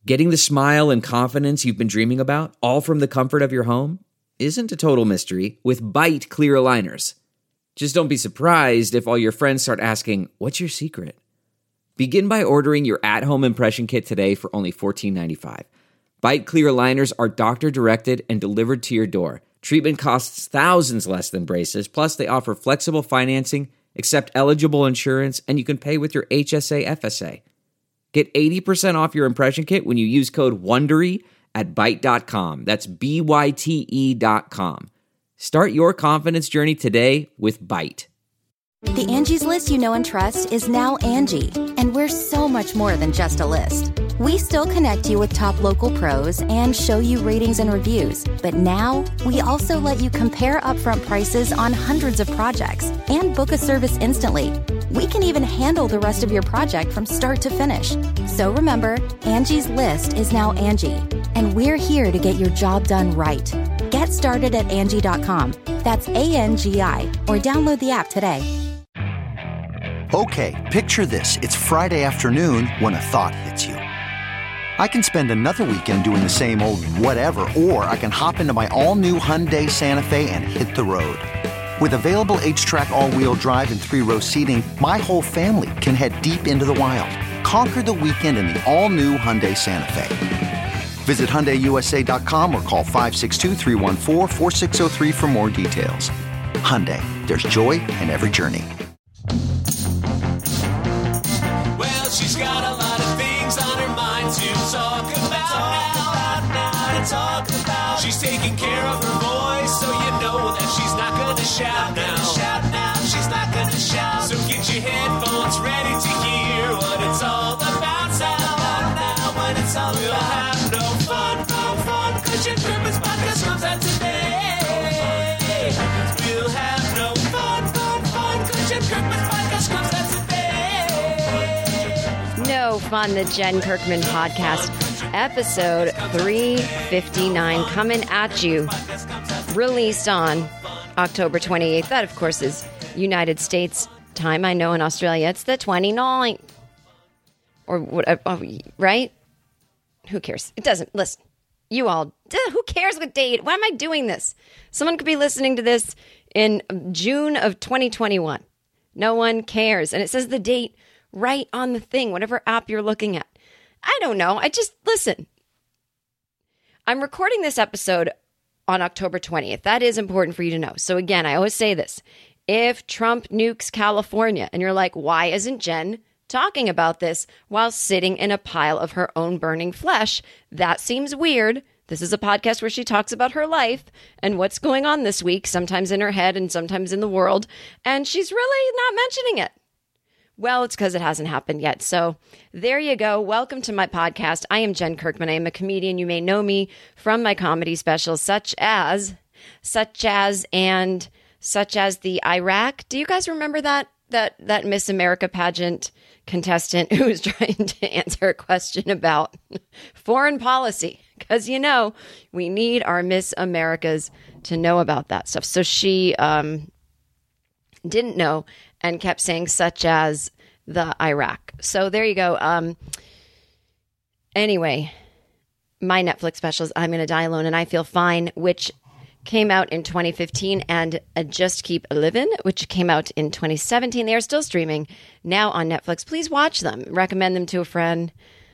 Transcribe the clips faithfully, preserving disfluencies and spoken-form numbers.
Getting the smile and confidence you've been dreaming about, all from the comfort of your home, isn't a total mystery with Byte clear aligners. Just don't be surprised if all your friends start asking, what's your secret? Begin by ordering your at-home impression kit today for only fourteen ninety-five. Byte clear aligners are doctor-directed and delivered to your door. Treatment costs thousands less than braces, plus they offer flexible financing, accept eligible insurance, and you can pay with your H S A F S A. Get eighty percent off your impression kit when you use code WONDERY at byte dot com. That's B Y T E dot com. Start your confidence journey today with Byte. The Angie's List you know and trust is now Angie, and we're so much more than just a list. We still connect you with top local pros and show you ratings and reviews, but now we also let you compare upfront prices on hundreds of projects and book a service instantly. We can even handle the rest of your project from start to finish. So remember, Angie's List is now Angie, and we're here to get your job done right. Get started at Angie dot com. That's A N G I, or download the app today. Okay, picture this. It's Friday afternoon when a thought hits you. I can spend another weekend doing the same old whatever, or I can hop into my all-new Hyundai Santa Fe and hit the road. With available H-Track all-wheel drive and three-row seating, my whole family can head deep into the wild. Conquer the weekend in the all-new Hyundai Santa Fe. Visit Hyundai U S A dot com or call five six two, three one four, four six zero three for more details. Hyundai, there's joy in every journey. Well, she's got a lot of things on her mind to talk about, talk about now, to talk about. She's taking care of her voice, so you know that she's not gonna shout now. Shout now, she's not gonna shout. So get your headphones ready to hear what it's all about. Now, now, when it's all we'll have no fun, no fun. Christian Purpose Podcast comes out today. We'll have no fun, fun, fun. Christian Purpose Podcast comes out today. No Fun, the Jen Kirkman Podcast, episode three fifty-nine, coming at you, released on October twenty-eighth. That, of course, is United States time. I know in Australia it's the twenty-ninth. Or what, oh, right? Who cares? It doesn't. Listen, you all, who cares what date? Why am I doing this? Someone could be listening to this in June of twenty twenty-one. No one cares. And it says the date right on the thing, whatever app you're looking at. I don't know. I just, listen. I'm recording this episode on October twentieth. That is important for you to know. So again, I always say this. If Trump nukes California, and you're like, why isn't Jen talking about this while sitting in a pile of her own burning flesh? That seems weird. This is a podcast where she talks about her life and what's going on this week, sometimes in her head and sometimes in the world, and she's really not mentioning it. Well, it's because it hasn't happened yet. So there you go. Welcome to my podcast. I am Jen Kirkman. I am a comedian. You may know me from my comedy specials, such as, such as, and such as the Iraq. Do you guys remember that? That that Miss America pageant contestant who was trying to answer a question about foreign policy. Because, you know, we need our Miss Americas to know about that stuff. So she um, didn't know and kept saying such as the Iraq. So there you go. Um, anyway, my Netflix specials, I'm Gonna Die Alone and I Feel Fine, which came out in twenty fifteen, and uh, Just Keep Livin', which came out in twenty seventeen. They are still streaming now on Netflix. Please watch them. Recommend them to a friend.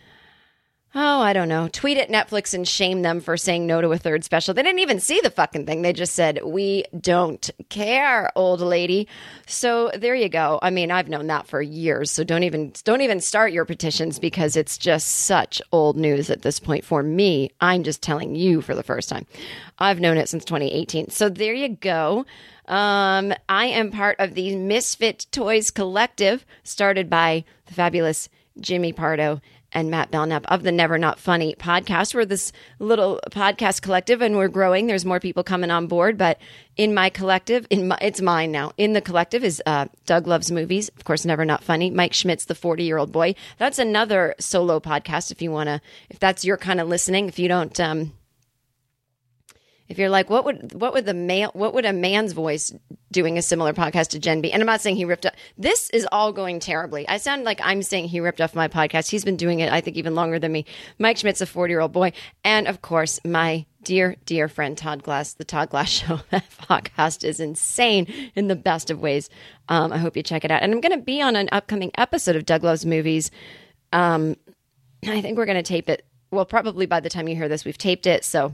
Oh, I don't know. Tweet at Netflix and shame them for saying no to a third special. They didn't even see the fucking thing. They just said, we don't care, old lady. So there you go. I mean, I've known that for years. So don't even don't even start your petitions because it's just such old news at this point for me. I'm just telling you for the first time. I've known it since twenty eighteen. So there you go. Um, I am part of the Misfit Toys Collective, started by the fabulous Jimmy Pardo and Matt Belknap of the Never Not Funny podcast. We're this little podcast collective and we're growing. There's more people coming on board, but in my collective, in my, it's mine now. In the collective is uh, Doug Loves Movies, of course, Never Not Funny. Mike Schmidt's The forty-Year-Old Boy. That's another solo podcast if you want to, if that's your kind of listening. If you don't, um, If you're like, what would what would the male what would a man's voice doing a similar podcast to Jen be? And I'm not saying he ripped off. This is all going terribly. I sound like I'm saying he ripped off my podcast. He's been doing it, I think, even longer than me. Mike Schmidt's a forty-year-old boy. And, of course, my dear, dear friend Todd Glass, The Todd Glass Show. That podcast is insane in the best of ways. Um, I hope you check it out. And I'm going to be on an upcoming episode of Doug Loves Movies. Um, I think we're going to tape it. Well, probably by the time you hear this, we've taped it. So...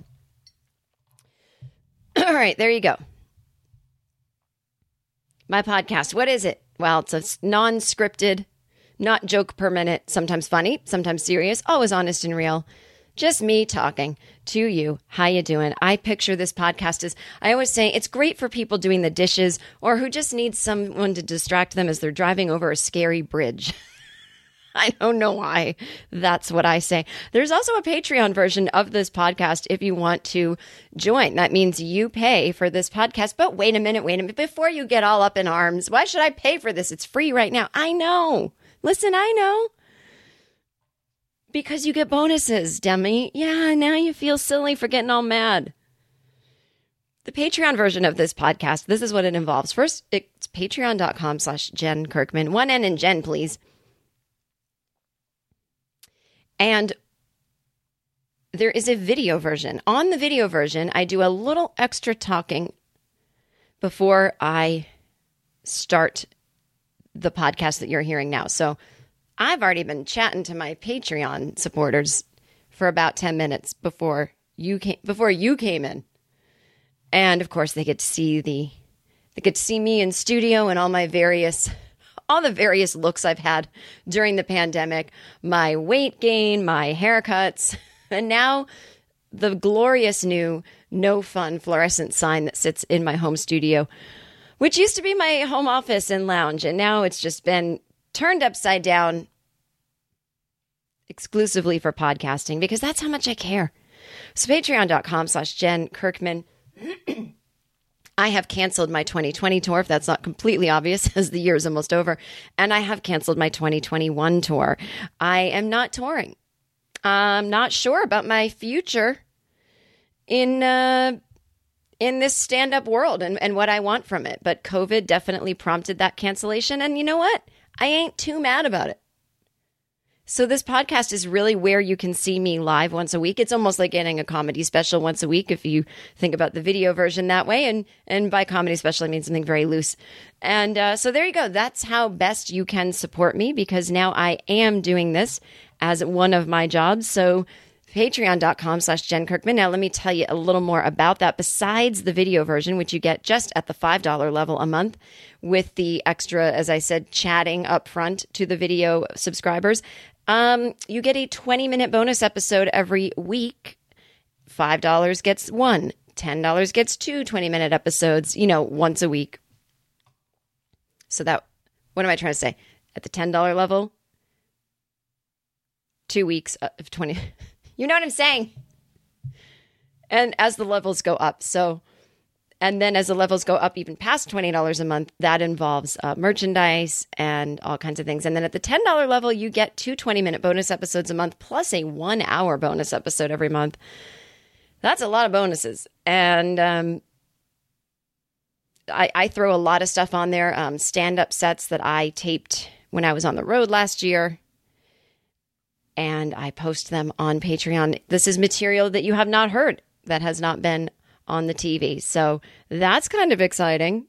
All right, there you go. My podcast. What is it? Well, it's a non-scripted, not joke per minute, sometimes funny, sometimes serious, always honest and real. Just me talking to you. How you doing? I picture this podcast as, I always say, it's great for people doing the dishes or who just need someone to distract them as they're driving over a scary bridge. I don't know why. That's what I say. There's also a Patreon version of this podcast if you want to join. That means you pay for this podcast. But wait a minute, wait a minute. Before you get all up in arms, why should I pay for this? It's free right now. I know. Listen, I know. Because you get bonuses, Demi. Yeah, now you feel silly for getting all mad. The Patreon version of this podcast, this is what it involves. First, it's patreon.com slash Jen Kirkman. One N in Jen, please. And there is a video version. On the video version, I do a little extra talking before I start the podcast that you're hearing now. So I've already been chatting to my Patreon supporters for about ten minutes before you came, before you came in. And of course, they get to see the they get to see me in studio and all my various all the various looks I've had during the pandemic, my weight gain, my haircuts, and now the glorious new no fun fluorescent sign that sits in my home studio, which used to be my home office and lounge. And now it's just been turned upside down exclusively for podcasting because that's how much I care. So patreon.com slash Jen Kirkman. I have canceled my twenty twenty tour, if that's not completely obvious, as the year is almost over. And I have canceled my twenty twenty-one tour. I am not touring. I'm not sure about my future in uh, in this stand-up world and, and what I want from it. But COVID definitely prompted that cancellation. And you know what? I ain't too mad about it. So this podcast is really where you can see me live once a week. It's almost like getting a comedy special once a week if you think about the video version that way. And and by comedy special, I mean something very loose. And uh, so there you go. That's how best you can support me because now I am doing this as one of my jobs. So patreon.com slash Jen Kirkman. Now, let me tell you a little more about that. Besides the video version, which you get just at the five dollars level a month with the extra, as I said, chatting up front to the video subscribers, Um, you get a twenty minute bonus episode every week. five dollars gets one. ten dollars gets two twenty minute episodes, you know, once a week. So that, what am I trying to say? At the ten dollars level, two weeks of twenty. You know what I'm saying? And as the levels go up. So, and then as the levels go up even past twenty dollars a month, that involves uh, merchandise and all kinds of things. And then at the ten dollars level, you get two twenty minute bonus episodes a month, plus a one hour bonus episode every month. That's a lot of bonuses. And um, I, I throw a lot of stuff on there, um, stand-up sets that I taped when I was on the road last year. And I post them on Patreon. This is material that you have not heard, that has not been on the T V. So that's kind of exciting.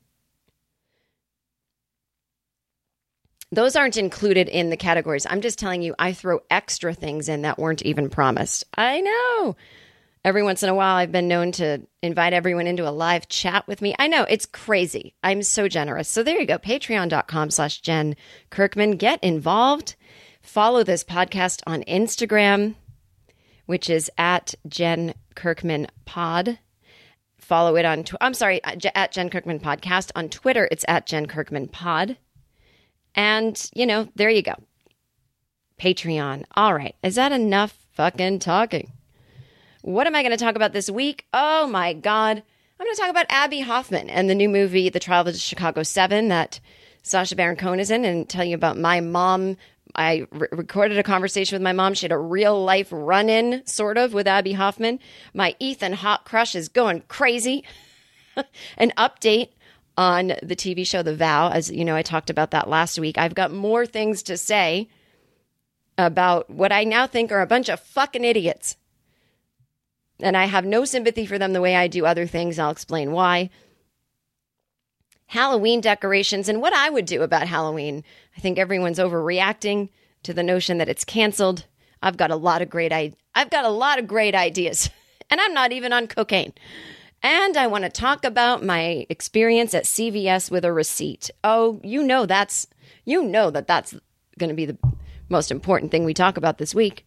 Those aren't included in the categories. I'm just telling you, I throw extra things in that weren't even promised. I know. Every once in a while, I've been known to invite everyone into a live chat with me. I know, it's crazy. I'm so generous. So there you go. Patreon.com slash Jen Kirkman. Get involved. Follow this podcast on Instagram, which is at Jen Kirkman Pod. Follow it on, tw- I'm sorry, at Jen Kirkman Podcast. On Twitter, it's at Jen Kirkman Pod. And, you know, there you go. Patreon. All right. Is that enough fucking talking? What am I going to talk about this week? Oh, my God. I'm going to talk about Abby Hoffman and the new movie, The Trial of the Chicago Seven, that Sacha Baron Cohen is in, and tell you about my mom I re- recorded a conversation with my mom. She had a real life run-in, sort of, with Abby Hoffman. My Ethan Hawke crush is going crazy. An update on the T V show The Vow. As you know, I talked about that last week. I've got more things to say about what I now think are a bunch of fucking idiots. And I have no sympathy for them the way I do other things. I'll explain why. Halloween decorations and what I would do about Halloween. I think everyone's overreacting to the notion that it's canceled. I've got a lot of great I- I've got a lot of great ideas, and I'm not even on cocaine. And I want to talk about my experience at C V S with a receipt. Oh, you know that's you know that that's going to be the most important thing we talk about this week.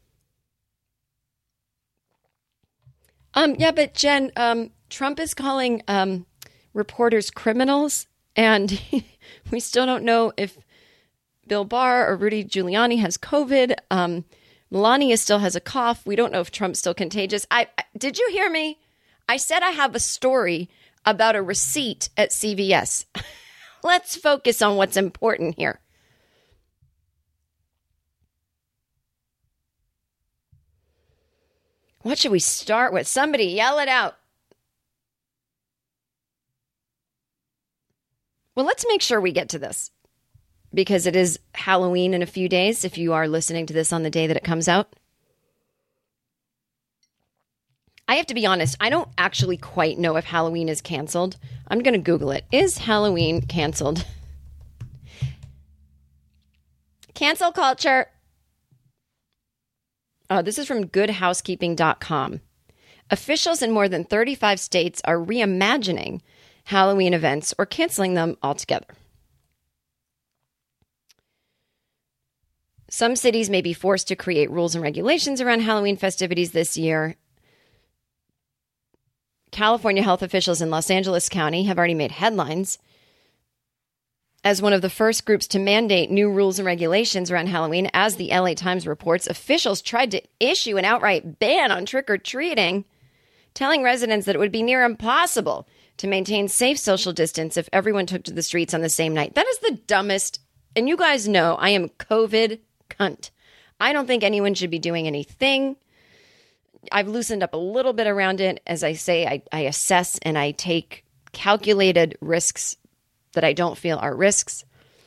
Um, yeah, but Jen, um, Trump is calling um, reporters criminals, and we still don't know if Bill Barr or Rudy Giuliani has COVID. Um, Melania still has a cough. We don't know if Trump's still contagious. I, I did you hear me? I said I have a story about a receipt at C V S. Let's focus on what's important here. What should we start with? Somebody yell it out. Well, let's make sure we get to this, because it is Halloween in a few days, if you are listening to this on the day that it comes out. I have to be honest, I don't actually quite know if Halloween is canceled. I'm going to Google it. Is Halloween canceled? Cancel culture. Oh, this is from good housekeeping dot com. Officials in more than thirty-five states are reimagining Halloween events or canceling them altogether. Some cities may be forced to create rules and regulations around Halloween festivities this year. California health officials in Los Angeles County have already made headlines as one of the first groups to mandate new rules and regulations around Halloween. As the L A Times reports, officials tried to issue an outright ban on trick-or-treating, telling residents that it would be near impossible to maintain safe social distance if everyone took to the streets on the same night. That is the dumbest, and you guys know I am COVID cunt. I don't think anyone should be doing anything. I've loosened up a little bit around it. As I say, I, I assess and I take calculated risks that I don't feel are risks.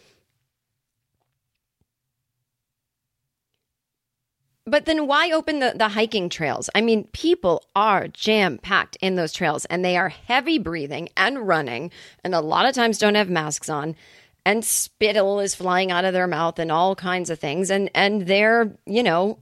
But then why open the, the hiking trails? I mean, people are jam-packed in those trails, and they are heavy breathing and running, and a lot of times don't have masks on, and spittle is flying out of their mouth and all kinds of things. And, and they're, you know,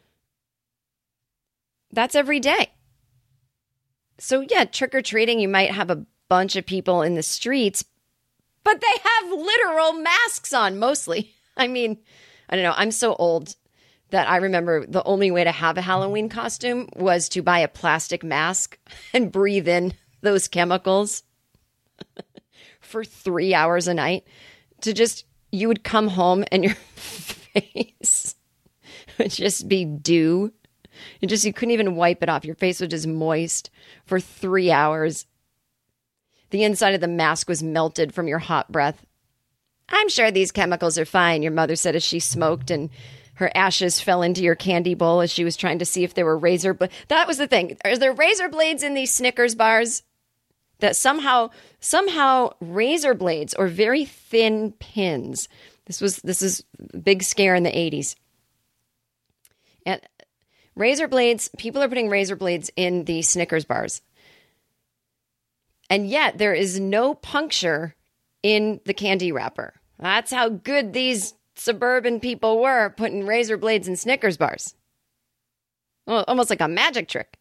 that's every day. So yeah, trick-or-treating, you might have a bunch of people in the streets, but they have literal masks on mostly. I mean, I don't know. I'm so old that I remember the only way to have a Halloween costume was to buy a plastic mask and breathe in those chemicals for three hours a night. To just, you would come home and your face would just be dew. It just, you couldn't even wipe it off. Your face was just moist for three hours. The inside of the mask was melted from your hot breath. I'm sure these chemicals are fine, your mother said as she smoked, and her ashes fell into your candy bowl as she was trying to see if there were razor blades. That was the thing. Are there razor blades in these Snickers bars? That somehow, somehow razor blades or very thin pins. This was, this is a big scare in the eighties. And razor blades, people are putting razor blades in the Snickers bars. And yet there is no puncture in the candy wrapper. That's how good these suburban people were, putting razor blades in Snickers bars. Well, almost like a magic trick.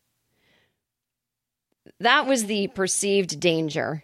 That was the perceived danger.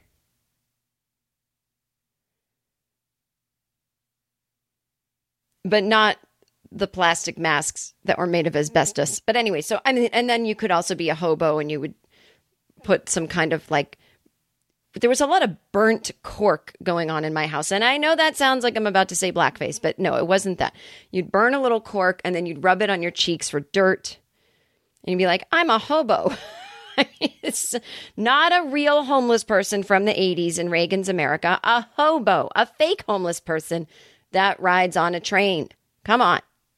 But not the plastic masks that were made of asbestos. But anyway, so I mean, and then you could also be a hobo and you would put some kind of like, there was a lot of burnt cork going on in my house. And I know that sounds like I'm about to say blackface, but no, it wasn't that. You'd burn a little cork and then you'd rub it on your cheeks for dirt. And you'd be like, I'm a hobo. I mean, it's not a real homeless person from the eighties in Reagan's America. A hobo, a fake homeless person that rides on a train Come on.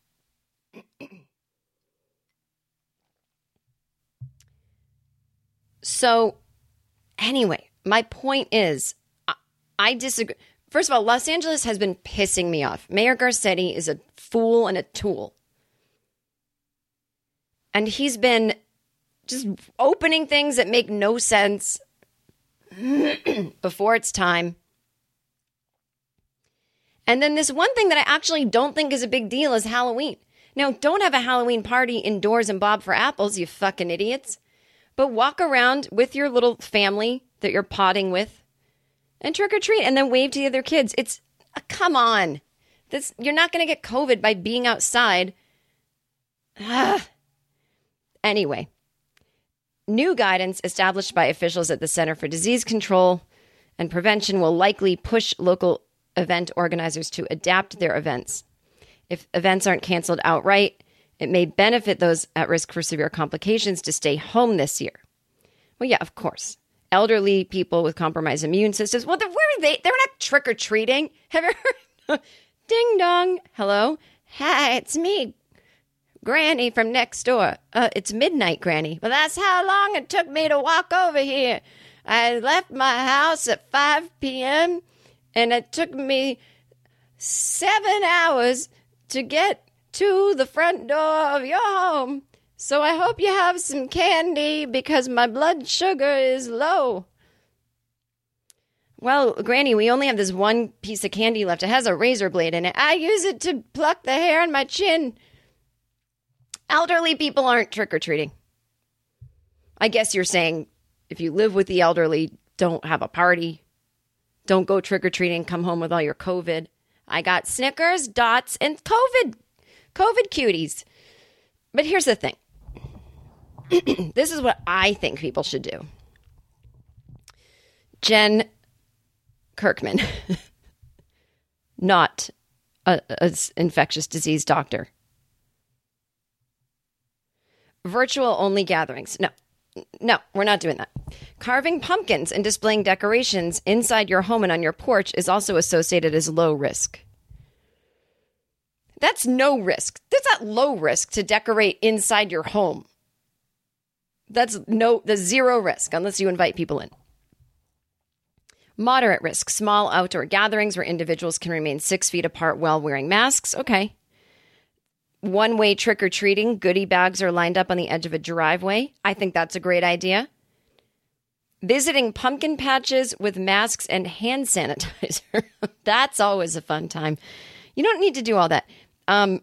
So, anyway, my point is, I, I disagree. First of all, Los Angeles has been pissing me off. Mayor Garcetti is a fool and a tool. And he's been just opening things that make no sense before it's time. And then this one thing that I actually don't think is a big deal is Halloween. Now, don't have a Halloween party indoors and bob for apples, you fucking idiots. But walk around with your little family that you're potting with and trick or treat and then wave to the other kids. It's, uh, come on. This, you're not going to get COVID by being outside. Ugh. Anyway, new guidance established by officials at the Center for Disease Control and Prevention will likely push local event organizers to adapt their events. If events aren't canceled outright, it may benefit those at risk for severe complications to stay home this year. Well, yeah, of course. Elderly people with compromised immune systems. Well, where are they? They're not trick-or-treating. Have you heard? Ding dong. Hello. Hi, it's me, Granny from next door. Uh, it's midnight, Granny. Well, that's how long it took me to walk over here. I left my house at five p.m., and it took me seven hours to get to the front door of your home. So I hope you have some candy because my blood sugar is low. Well, Granny, we only have this one piece of candy left. It has a razor blade in it. I use it to pluck the hair on my chin. Elderly people aren't trick-or-treating. I guess you're saying if you live with the elderly, don't have a party. Don't go trick-or-treating, come home with all your COVID. I got Snickers, Dots, and COVID. COVID cuties. But here's the thing. This is what I think people should do. Jen Kirkman, not a, a infectious disease doctor. Virtual only gatherings. No, no, we're not doing that. Carving pumpkins and displaying decorations inside your home and on your porch is also associated as low risk. That's no risk. That's not low risk to decorate inside your home. That's no, the zero risk unless you invite people in. Moderate risk, small outdoor gatherings where individuals can remain six feet apart while wearing masks. Okay. One-way trick-or-treating, goodie bags are lined up on the edge of a driveway. I think that's a great idea. Visiting pumpkin patches with masks and hand sanitizer. That's always a fun time. You don't need to do all that. Um,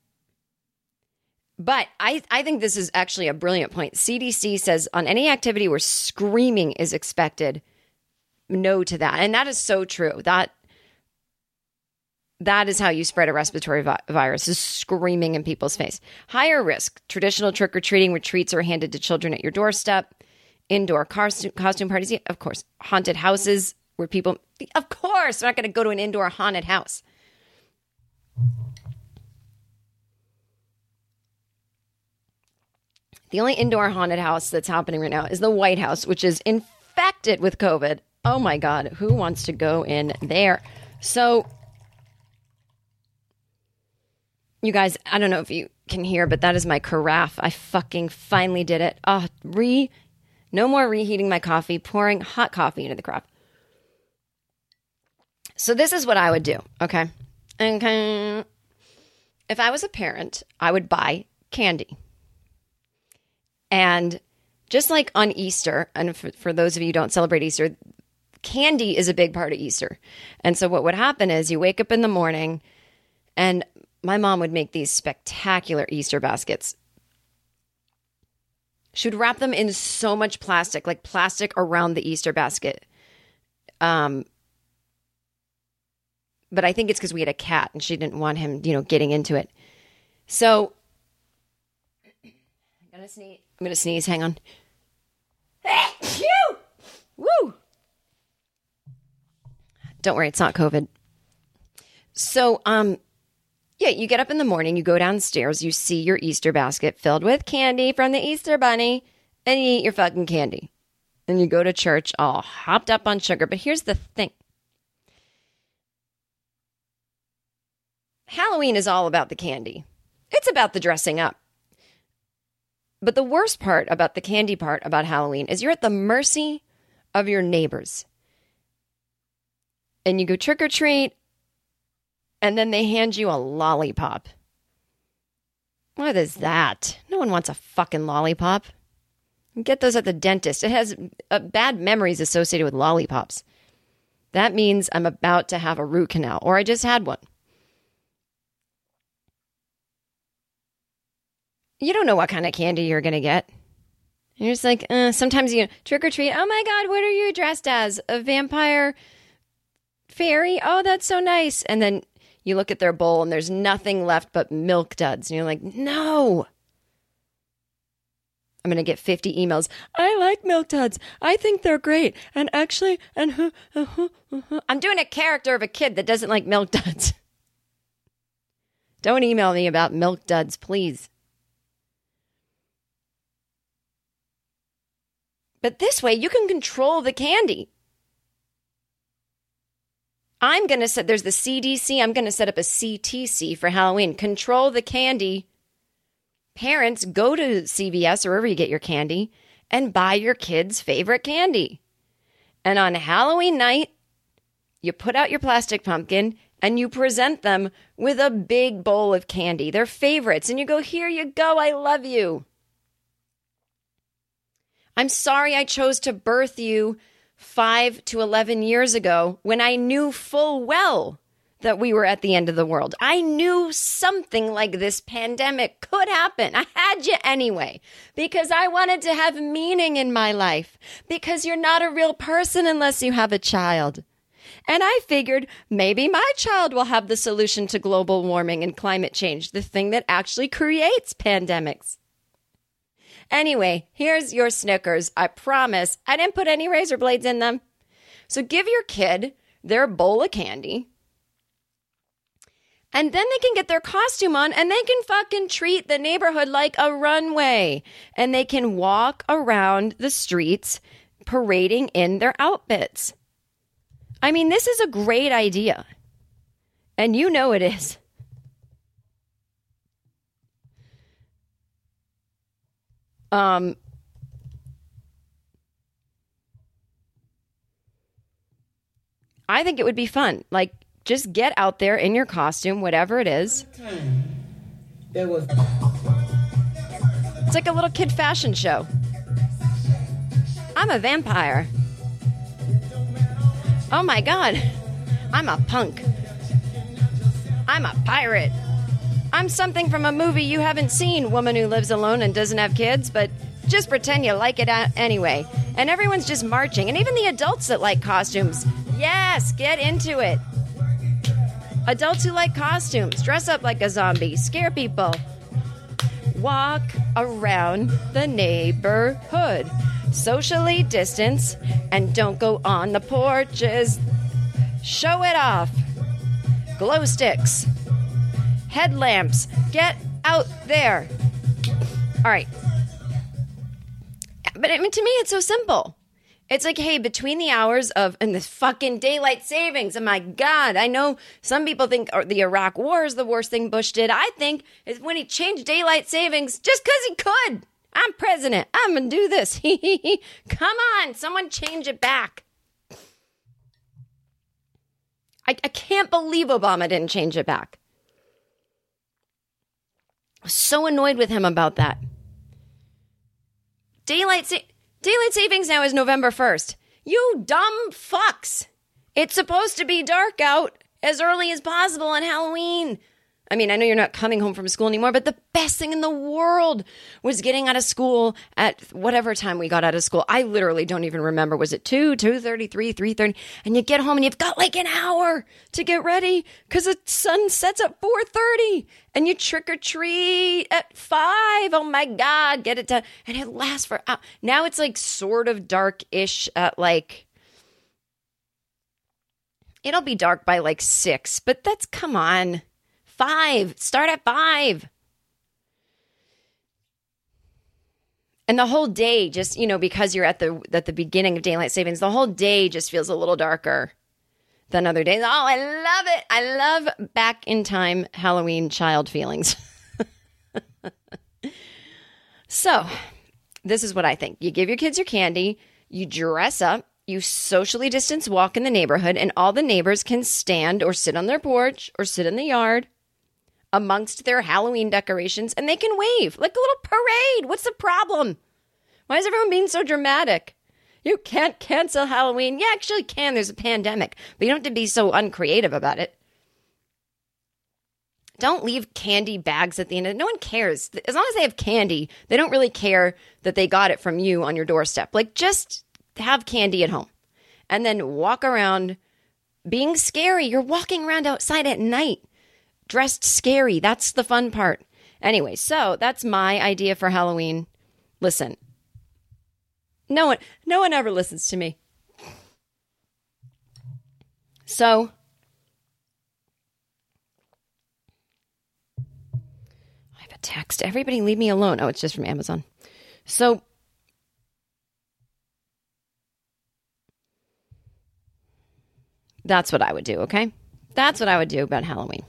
but I, I think this is actually a brilliant point. C D C says on any activity where screaming is expected, no to that. And that is so true. That That is how you spread a respiratory vi- virus, is screaming in people's face. Higher risk, traditional trick-or-treating retreats are handed to children at your doorstep. Indoor costume, costume parties, of course. Haunted houses where people, of course, we're not going to go to an indoor haunted house. The only indoor haunted house that's happening right now is the White House, which is infected with COVID. Oh my God, who wants to go in there? So, you guys, I don't know if you can hear, but that is my carafe. I fucking finally did it. Oh, re, no more reheating my coffee, pouring hot coffee into the carafe. So this is what I would do, okay? Okay. If I was a parent, I would buy candy. And just like on Easter, and for, for those of you who don't celebrate Easter, candy is a big part of Easter. And so what would happen is you wake up in the morning, and my mom would make these spectacular Easter baskets. She would wrap them in so much plastic, like plastic around the Easter basket. Um, but I think it's because we had a cat and she didn't want him, you know, getting into it. So, I'm gonna sneeze. I'm gonna sneeze. Hang on. Woo! Don't worry, it's not COVID. So, um. Yeah, you get up in the morning, you go downstairs, you see your Easter basket filled with candy from the Easter Bunny, and you eat your fucking candy. And you go to church all hopped up on sugar. But here's the thing. Halloween is all about the candy. It's about the dressing up. But the worst part about the candy part about Halloween is you're at the mercy of your neighbors. And you go trick or treat, and then they hand you a lollipop. What is that? No one wants a fucking lollipop. Get those at the dentist. It has uh, bad memories associated with lollipops. That means I'm about to have a root canal, or I just had one. You don't know what kind of candy you're going to get. You're just like, uh, sometimes you trick or treat. Oh my God, what are you dressed as? A vampire fairy? Oh, that's so nice. And then you look at their bowl and there's nothing left but Milk Duds. And you're like, no. I'm going to get fifty emails. I like Milk Duds. I think they're great. And actually, and uh, uh, uh, uh. I'm doing a character of a kid that doesn't like Milk Duds. Don't email me about Milk Duds, please. But this way, you can control the candy. I'm going to set, there's the C D C, I'm going to set up a C T C for Halloween. Control the candy. Parents, go to C V S or wherever you get your candy and buy your kids' favorite candy. And on Halloween night, you put out your plastic pumpkin and you present them with a big bowl of candy, their favorites. And you go, here you go, I love you. I'm sorry I chose to birth you five to eleven years ago when I knew full well that we were at the end of the world. I knew something like this pandemic could happen. I had you anyway, because I wanted to have meaning in my life, because you're not a real person unless you have a child. And I figured maybe my child will have the solution to global warming and climate change, the thing that actually creates pandemics. Anyway, here's your Snickers. I promise I didn't put any razor blades in them. So give your kid their bowl of candy. And then they can get their costume on and they can fucking treat the neighborhood like a runway. And they can walk around the streets parading in their outfits. I mean, this is a great idea. And you know it is. Um, I think it would be fun. Like, just get out there in your costume, whatever it is. There was. It's like a little kid fashion show. I'm a vampire. Oh my God. I'm a punk. I'm a pirate. I'm something from a movie you haven't seen, woman who lives alone and doesn't have kids, but just pretend you like it anyway. And everyone's just marching. And even the adults that like costumes. Yes, get into it. Adults who like costumes, dress up like a zombie, scare people. Walk around the neighborhood. Socially distance and don't go on the porches. Show it off. Glow sticks. Headlamps. Get out there. All right. But I mean, to me, it's so simple. It's like, hey, between the hours of, and this fucking daylight savings, oh my God, I know some people think the Iraq war is the worst thing Bush did. I think it's when he changed daylight savings just because he could. I'm president. I'm going to do this. Come on, someone change it back. I, I can't believe Obama didn't change it back. I was so annoyed with him about that. Daylight sa- Daylight savings now is November first. You dumb fucks. It's supposed to be dark out as early as possible on Halloween. I mean, I know you're not coming home from school anymore, but the best thing in the world was getting out of school at whatever time we got out of school. I literally don't even remember. Was it two, two thirty, three, three thirty? And you get home and you've got like an hour to get ready because the sun sets at four thirty. And you trick or treat at five. Oh my God, get it done. And it lasts for hours. Now it's like sort of dark-ish at like, it'll be dark by like six, but that's, come on. Five. Start at five. And the whole day just, you know, because you're at the at the beginning of daylight savings, the whole day just feels a little darker. than other days. Oh, I love it. I love back in time Halloween child feelings. So, this is what I think. You give your kids your candy, you dress up, you socially distance walk in the neighborhood, and all the neighbors can stand or sit on their porch or sit in the yard amongst their Halloween decorations, and they can wave like a little parade. What's the problem? Why is everyone being so dramatic? You can't cancel Halloween. You actually can. There's a pandemic, but you don't have to be so uncreative about it. Don't leave candy bags at the end of it. No one cares. As long as they have candy, they don't really care that they got it from you on your doorstep. Like, just have candy at home and then walk around being scary. You're walking around outside at night dressed scary. That's the fun part. Anyway, so that's my idea for Halloween. Listen, no one, no one ever listens to me. So I have a text. Everybody leave me alone. Oh, it's just from Amazon. So that's what I would do, okay? That's what I would do about Halloween.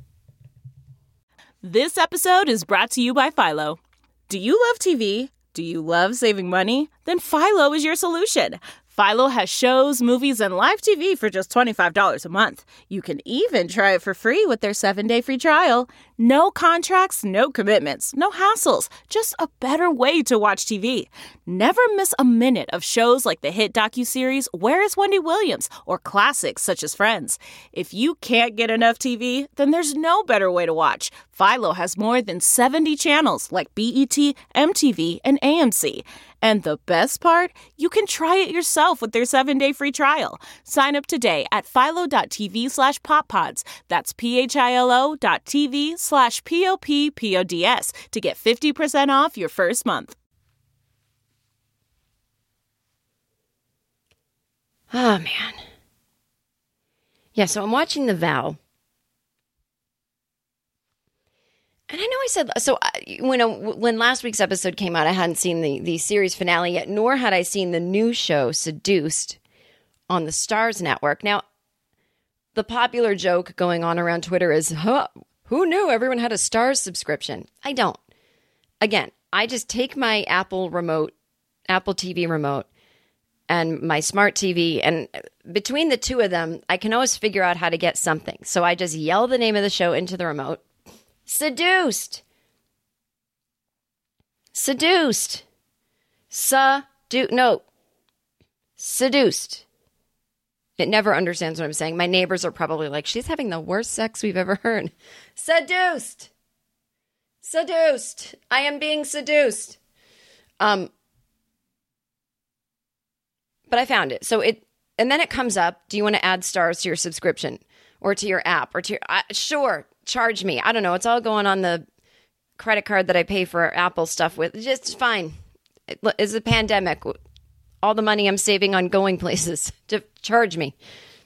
This episode is brought to you by Philo. Do you love T V? Do you love saving money? Then Philo is your solution. Philo has shows, movies, and live T V for just twenty-five dollars a month. You can even try it for free with their seven-day free trial. No contracts, no commitments, no hassles. Just a better way to watch T V. Never miss a minute of shows like the hit docuseries Where is Wendy Williams? Or classics such as Friends. If you can't get enough T V, then there's no better way to watch. Philo has more than seventy channels like B E T, M T V, and A M C. And the best part? You can try it yourself with their seven-day free trial. Sign up today at philo.tv slash poppods. That's P-H-I-L-O dot TV slash P-O-P-P-O-D-S to get fifty percent off your first month. Oh, man. Yeah, so I'm watching The Vow. And I know I said, so I, when, a, when last week's episode came out, I hadn't seen the, the series finale yet, nor had I seen the new show, Seduced, on the Starz Network. Now, the popular joke going on around Twitter is, huh, who knew everyone had a Starz subscription? I don't. Again, I just take my Apple remote, Apple T V remote, and my smart T V, and between the two of them, I can always figure out how to get something. So I just yell the name of the show into the remote. Seduced. Seduced. Sedu- no. Seduced. It never understands what I'm saying. My neighbors are probably like, she's having the worst sex we've ever heard. Seduced. Seduced. I am being seduced. Um, but I found it. So it, and then it comes up, do you want to add stars to your subscription or to your app or to your, uh, sure. Charge me. I don't know. It's all going on the credit card that I pay for Apple stuff with. Just fine. It's a pandemic. All the money I'm saving on going places to charge me.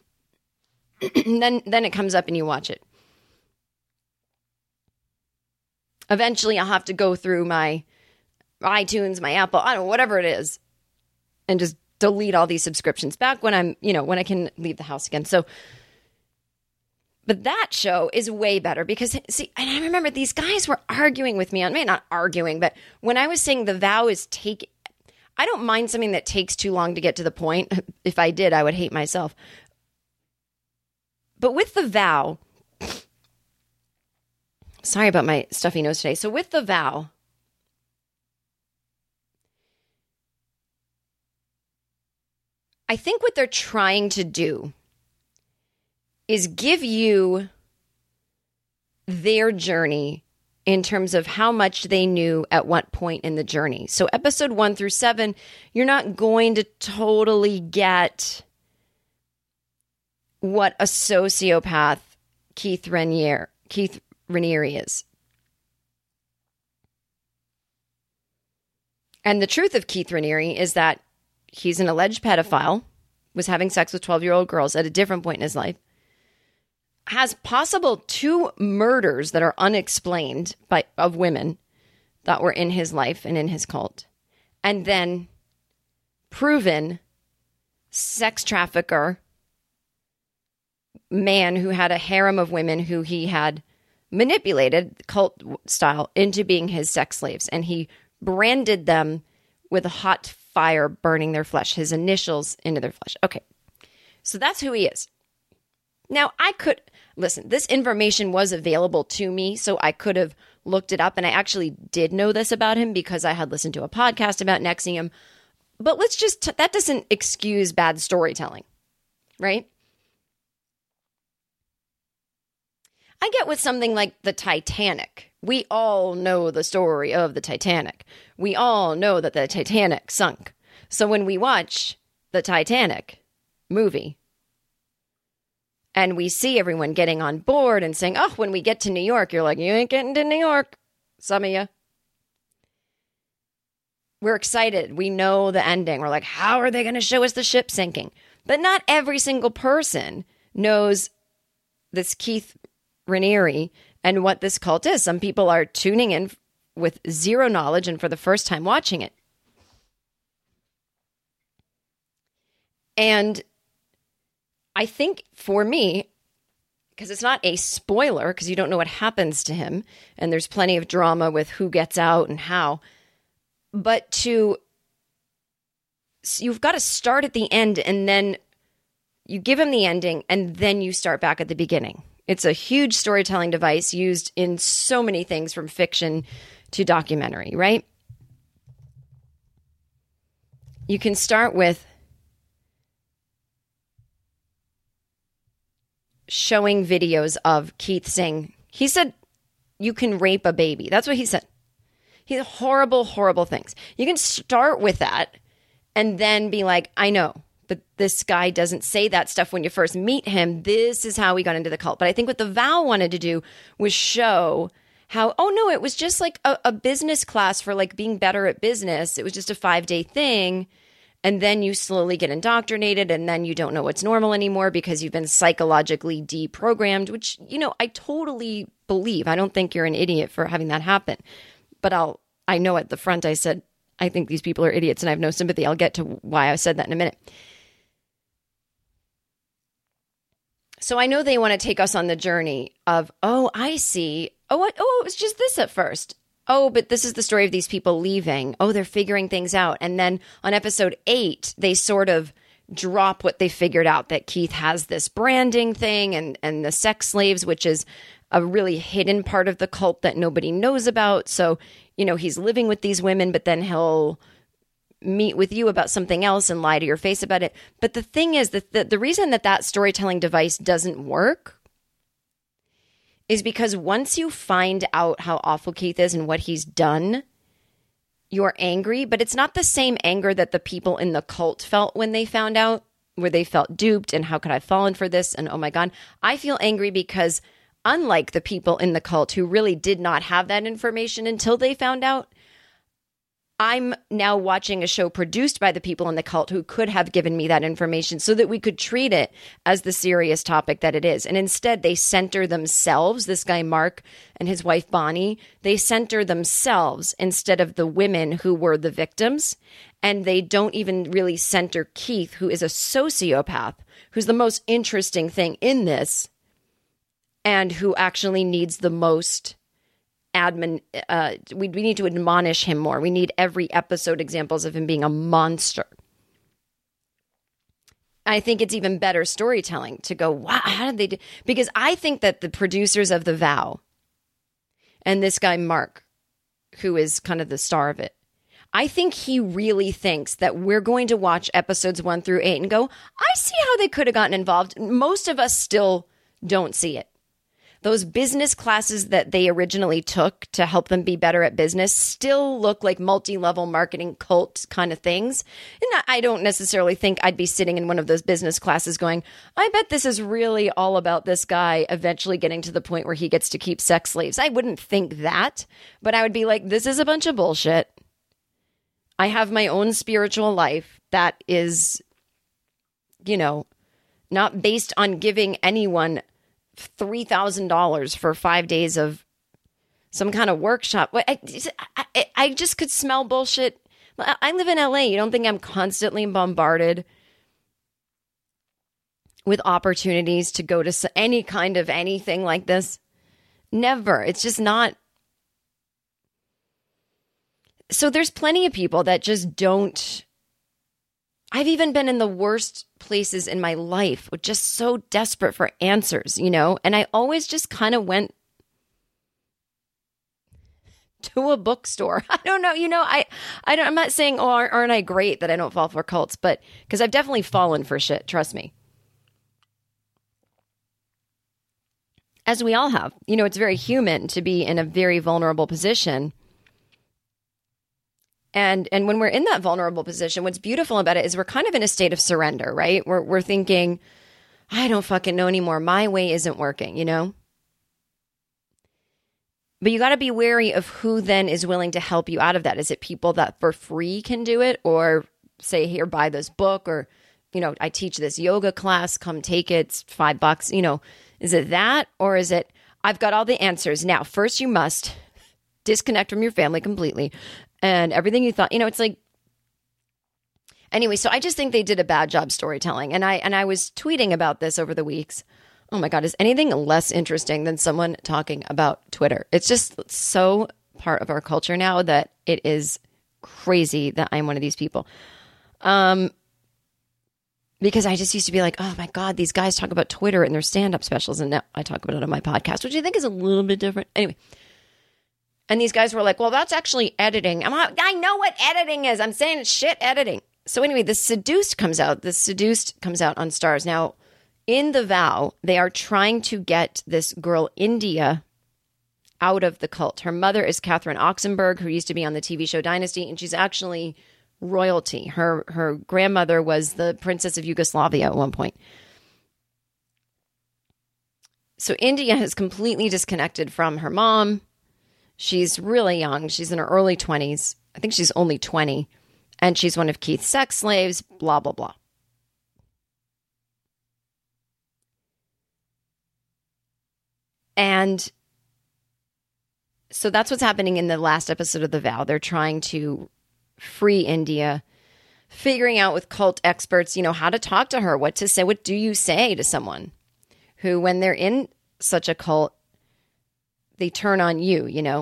then, then it comes up and you watch it. Eventually, I'll have to go through my iTunes, my Apple, I don't know, whatever it is, and just delete all these subscriptions back when I'm, you know, when I can leave the house again. So. But that show is way better because, see, and I remember these guys were arguing with me on, maybe not arguing, but when I was saying The Vow is take, I don't mind something that takes too long to get to the point. If I did, I would hate myself. But with The Vow, sorry about my stuffy nose today. So with The Vow, I think what they're trying to do is give you their journey in terms of how much they knew at what point in the journey. So episode one through seven, you're not going to totally get what a sociopath Keith Raniere, Keith Raniere is. And the truth of Keith Raniere is that he's an alleged pedophile, was having sex with twelve-year-old girls at a different point in his life, has possible two murders that are unexplained by of women that were in his life and in his cult, and then proven sex trafficker man who had a harem of women who he had manipulated, cult style, into being his sex slaves. And he branded them with a hot fire burning their flesh, his initials into their flesh. Okay, so that's who he is. Now, I could, listen, this information was available to me, so I could have looked it up, and I actually did know this about him because I had listened to a podcast about N X I V M. But let's just, t- that doesn't excuse bad storytelling, right? I get with something like the Titanic. We all know the story of the Titanic. We all know that the Titanic sunk. So when we watch the Titanic movie and we see everyone getting on board and saying, oh, when we get to New York, you're like, you ain't getting to New York, some of you. We're excited. We know the ending. We're like, how are they going to show us the ship sinking? But not every single person knows this Keith Raniere and what this cult is. Some people are tuning in with zero knowledge and for the first time watching it. And I think for me, because it's not a spoiler, because you don't know what happens to him, and there's plenty of drama with who gets out and how, but to, you've got to start at the end and then you give him the ending and then you start back at the beginning. It's a huge storytelling device used in so many things from fiction to documentary, right? You can start with showing videos of Keith saying, he said, you can rape a baby. That's what he said. He horrible, horrible things. You can start with that and then be like, I know, but this guy doesn't say that stuff when you first meet him. This is how we got into the cult. But I think what the Vow wanted to do was show how, oh no, it was just like a, a business class for like being better at business. It was just a five day thing. And then you slowly get indoctrinated and then you don't know what's normal anymore because you've been psychologically deprogrammed, which, you know, I totally believe. I don't think you're an idiot for having that happen. But I'll, I know at the front I said, I think these people are idiots and I have no sympathy. I'll get to why I said that in a minute. So I know they want to take us on the journey of, oh, I see. Oh, what? Oh, it was just this at first. Oh, but this is the story of these people leaving. Oh, they're figuring things out. And then on episode eight, they sort of drop what they figured out, that Keith has this branding thing and, and the sex slaves, which is a really hidden part of the cult that nobody knows about. So, you know, he's living with these women, but then he'll meet with you about something else and lie to your face about it. But the thing is that the, the reason that that storytelling device doesn't work is because once you find out how awful Keith is and what he's done, you're angry, but it's not the same anger that the people in the cult felt when they found out, where they felt duped and how could I have fallen for this? And oh my God, I feel angry because unlike the people in the cult who really did not have that information until they found out, I'm now watching a show produced by the people in the cult who could have given me that information so that we could treat it as the serious topic that it is. And instead, they center themselves, this guy Mark and his wife Bonnie, they center themselves instead of the women who were the victims. And they don't even really center Keith, who is a sociopath, who's the most interesting thing in this and who actually needs the most admin. Uh, we, we need to admonish him more. We need every episode examples of him being a monster. I think it's even better storytelling to go, wow, how did they do? Because I think that the producers of The Vow and this guy, Mark, who is kind of the star of it, I think he really thinks that we're going to watch episodes one through eight and go, I see how they could have gotten involved. Most of us still don't see it. Those business classes that they originally took to help them be better at business still look like multi-level marketing cult kind of things. And I don't necessarily think I'd be sitting in one of those business classes going, I bet this is really all about this guy eventually getting to the point where he gets to keep sex slaves. I wouldn't think that, but I would be like, this is a bunch of bullshit. I have my own spiritual life that is, you know, not based on giving anyone three thousand dollars for five days of some kind of workshop. I, I, I just could smell bullshit. I live in L A. You don't think I'm constantly bombarded with opportunities to go to s- any kind of anything like this. Never. It's just not. So there's plenty of people that just don't. I've even been in the worst places in my life, just so desperate for answers, you know? And I always just kind of went to a bookstore. I don't know. You know, I, I don't, I'm not saying, oh, aren't, aren't I great that I don't fall for cults, but because I've definitely fallen for shit. Trust me. As we all have. You know, it's very human to be in a very vulnerable position. And and when we're in that vulnerable position, what's beautiful about it is we're kind of in a state of surrender, right? We're we're thinking, I don't fucking know anymore. My way isn't working, you know? But you got to be wary of who then is willing to help you out of that. Is it people that for free can do it, or say, here, buy this book, or, you know, I teach this yoga class, come take it, it's five bucks, you know? Is it that, or is it, I've got all the answers. Now, first you must disconnect from your family completely. And everything you thought, you know, it's like, anyway, so I just think they did a bad job storytelling. And I, and I was tweeting about this over the weeks. Oh my God, is anything less interesting than someone talking about Twitter? It's just so part of our culture now that it is crazy that I'm one of these people. Um, because I just used to be like, oh my God, these guys talk about Twitter in their stand-up specials. And now I talk about it on my podcast, which I think is a little bit different. Anyway. And these guys were like, well, that's actually editing. I'm like, I know what editing is. I'm saying it's shit editing. So anyway, The Seduced comes out. The Seduced comes out on Starz. Now, in The Vow, they are trying to get this girl, India, out of the cult. Her mother is Catherine Oxenberg, who used to be on the T V show Dynasty, and she's actually royalty. Her, her grandmother was the Princess of Yugoslavia at one point. So India has completely disconnected from her mom. She's really young. She's in her early twenties. I think she's only twenty. And she's one of Keith's sex slaves, blah, blah, blah. And so that's what's happening in the last episode of The Vow. They're trying to free India, figuring out with cult experts, you know, how to talk to her, what to say. What do you say to someone who, when they're in such a cult, they turn on you, you know?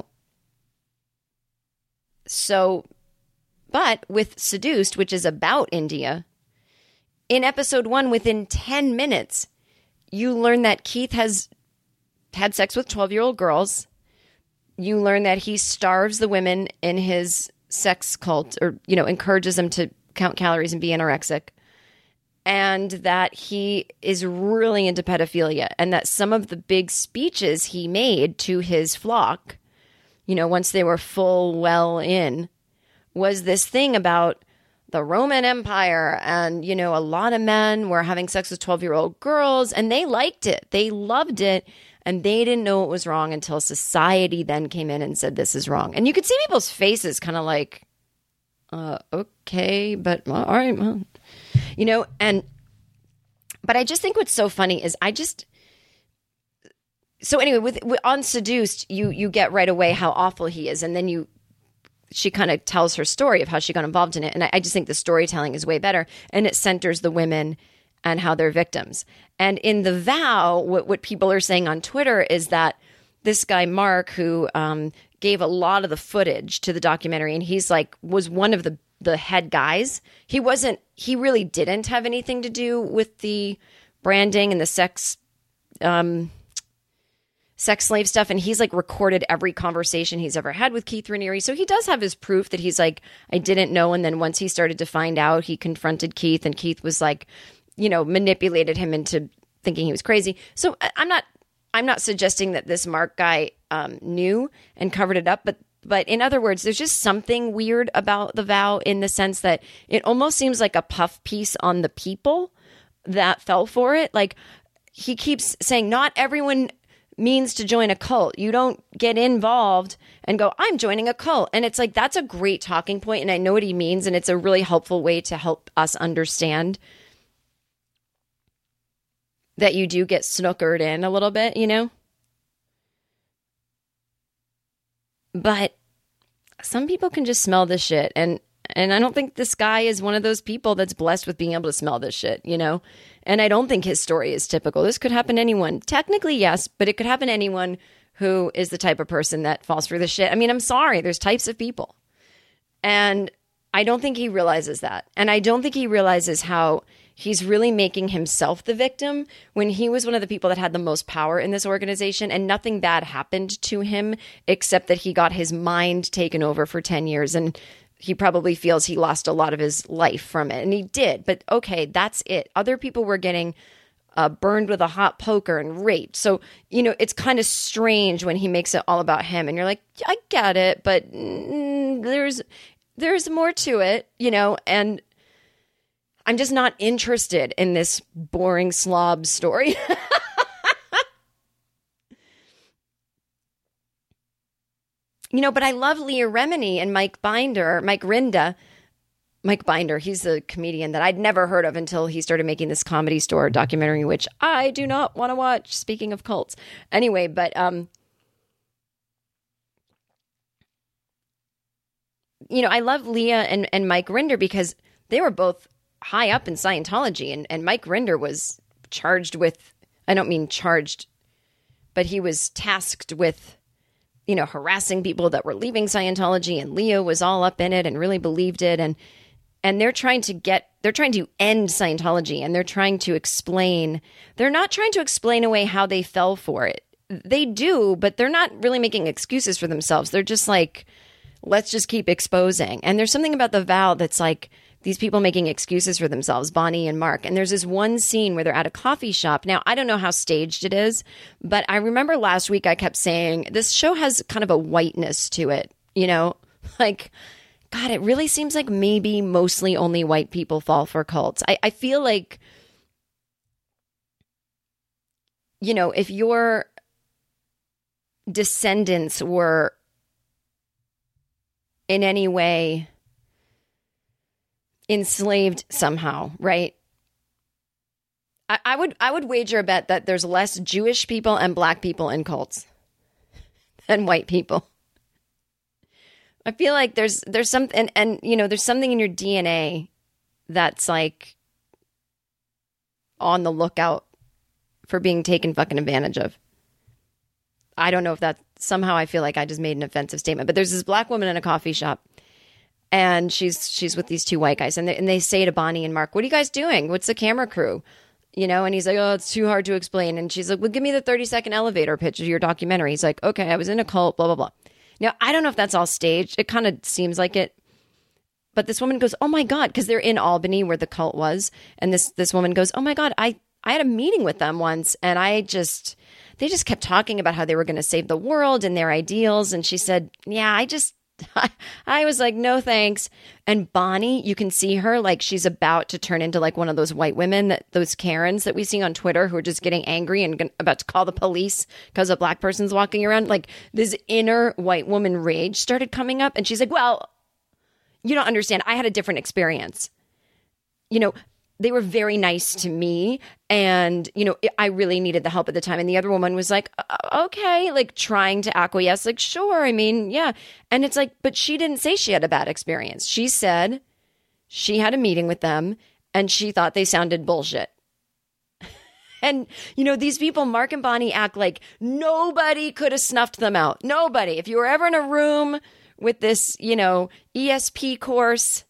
So, but with Seduced, which is about India, in episode one, within ten minutes, you learn that Keith has had sex with twelve-year-old girls. You learn that he starves the women in his sex cult, or, you know, encourages them to count calories and be anorexic. And that he is really into pedophilia, and that some of the big speeches he made to his flock, you know, once they were full well in, was this thing about the Roman Empire. And, you know, a lot of men were having sex with twelve-year-old girls, and they liked it. They loved it. And they didn't know it was wrong until society then came in and said, this is wrong. And you could see people's faces kind of like, uh, okay, but all right, well. You know, and, but I just think what's so funny is I just, so anyway, with, with on Seduced, you, you get right away how awful he is. And then you, she kind of tells her story of how she got involved in it. And I, I just think the storytelling is way better. And it centers the women and how they're victims. And in The Vow, what, what people are saying on Twitter is that this guy, Mark, who um, gave a lot of the footage to the documentary, and he's like, was one of the the head guys. He wasn't, he really didn't have anything to do with the branding and the sex, um, sex slave stuff. And he's like recorded every conversation he's ever had with Keith Raniere. So he does have his proof that he's like, I didn't know. And then once he started to find out, he confronted Keith, and Keith was like, you know, manipulated him into thinking he was crazy. So I'm not, I'm not suggesting that this Mark guy um, knew and covered it up, but But in other words, there's just something weird about The Vow in the sense that it almost seems like a puff piece on the people that fell for it. Like, he keeps saying, not everyone means to join a cult. You don't get involved and go, I'm joining a cult. And it's like, that's a great talking point, and I know what he means, and it's a really helpful way to help us understand that you do get snookered in a little bit, you know? But some people can just smell the shit. And And I don't think this guy is one of those people that's blessed with being able to smell this shit, you know? And I don't think his story is typical. This could happen to anyone. Technically, yes, but it could happen to anyone who is the type of person that falls for this shit. I mean, I'm sorry. There's types of people. And I don't think he realizes that. And I don't think he realizes how he's really making himself the victim when he was one of the people that had the most power in this organization, and nothing bad happened to him except that he got his mind taken over for ten years, and he probably feels he lost a lot of his life from it. And he did. But okay, that's it. Other people were getting uh, burned with a hot poker and raped. So, you know, it's kind of strange when he makes it all about him. And you're like, I get it, but mm, there's there's more to it, you know, and I'm just not interested in this boring slob story. You know, but I love Leah Remini and Mike Binder, Mike Rinda. Mike Binder, he's a comedian that I'd never heard of until he started making this Comedy Store documentary, which I do not want to watch, speaking of cults. Anyway, but, um, you know, I love Leah and, and Mike Rinder because they were both high up in Scientology, and, and Mike Rinder was charged with, I don't mean charged, but he was tasked with, you know, harassing people that were leaving Scientology, and Leah was all up in it and really believed it. And, and they're trying to get, they're trying to end Scientology, and they're trying to explain, they're not trying to explain away how they fell for it. They do, but they're not really making excuses for themselves. They're just like, let's just keep exposing. And there's something about the vow that's like, these people making excuses for themselves, Bonnie and Mark. And there's this one scene where they're at a coffee shop. Now, I don't know how staged it is, but I remember last week I kept saying this show has kind of a whiteness to it, you know, like, God, it really seems like maybe mostly only white people fall for cults. I, I feel like, you know, if your descendants were in any way enslaved somehow, right? I, I would I would wager a bet that there's less Jewish people and black people in cults than white people. I feel like there's there's some and, and you know there's something in your D N A that's like on the lookout for being taken fucking advantage of. I don't know if that somehow I feel like I just made an offensive statement, but there's this black woman in a coffee shop. And she's she's with these two white guys. And they, and they say to Bonnie and Mark, what are you guys doing? What's the camera crew? You know, and he's like, oh, it's too hard to explain. And she's like, well, give me the thirty second elevator pitch of your documentary. He's like, okay, I was in a cult, blah, blah, blah. Now, I don't know if that's all staged. It kind of seems like it. But this woman goes, oh, my God, because they're in Albany where the cult was. And this this woman goes, oh, my God, I, I had a meeting with them once. And I just, they just kept talking about how they were going to save the world and their ideals. And she said, yeah, I just, I was like, no, thanks. And Bonnie, you can see her like she's about to turn into like one of those white women, that those Karens that we see on Twitter who are just getting angry and about to call the police because a black person's walking around. Like this inner white woman rage started coming up. And she's like, well, you don't understand. I had a different experience. You know, they were very nice to me. And, you know, I really needed the help at the time. And the other woman was like, okay, like trying to acquiesce, like, sure. I mean, yeah. And it's like, but she didn't say she had a bad experience. She said she had a meeting with them and she thought they sounded bullshit. And, you know, these people, Mark and Bonnie, act like nobody could have snuffed them out. Nobody. If you were ever in a room with this, you know, E S P course,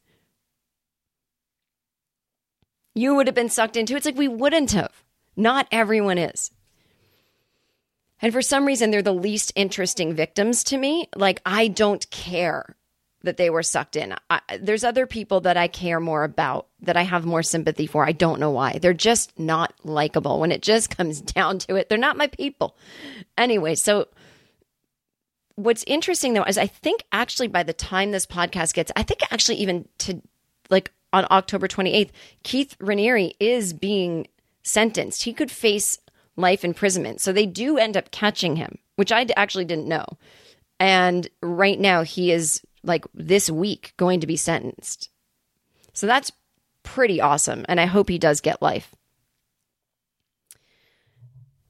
you would have been sucked into. It's like we wouldn't have. Not everyone is. And for some reason, they're the least interesting victims to me. Like, I don't care that they were sucked in. I, there's other people that I care more about, that I have more sympathy for. I don't know why. They're just not likable. When it just comes down to it, they're not my people. Anyway, so what's interesting, though, is I think actually by the time this podcast gets, I think actually even to like, on October twenty-eighth, Keith Raniere is being sentenced. He could face life imprisonment. So they do end up catching him, which I actually didn't know. And right now he is, like, this week going to be sentenced. So that's pretty awesome. And I hope he does get life.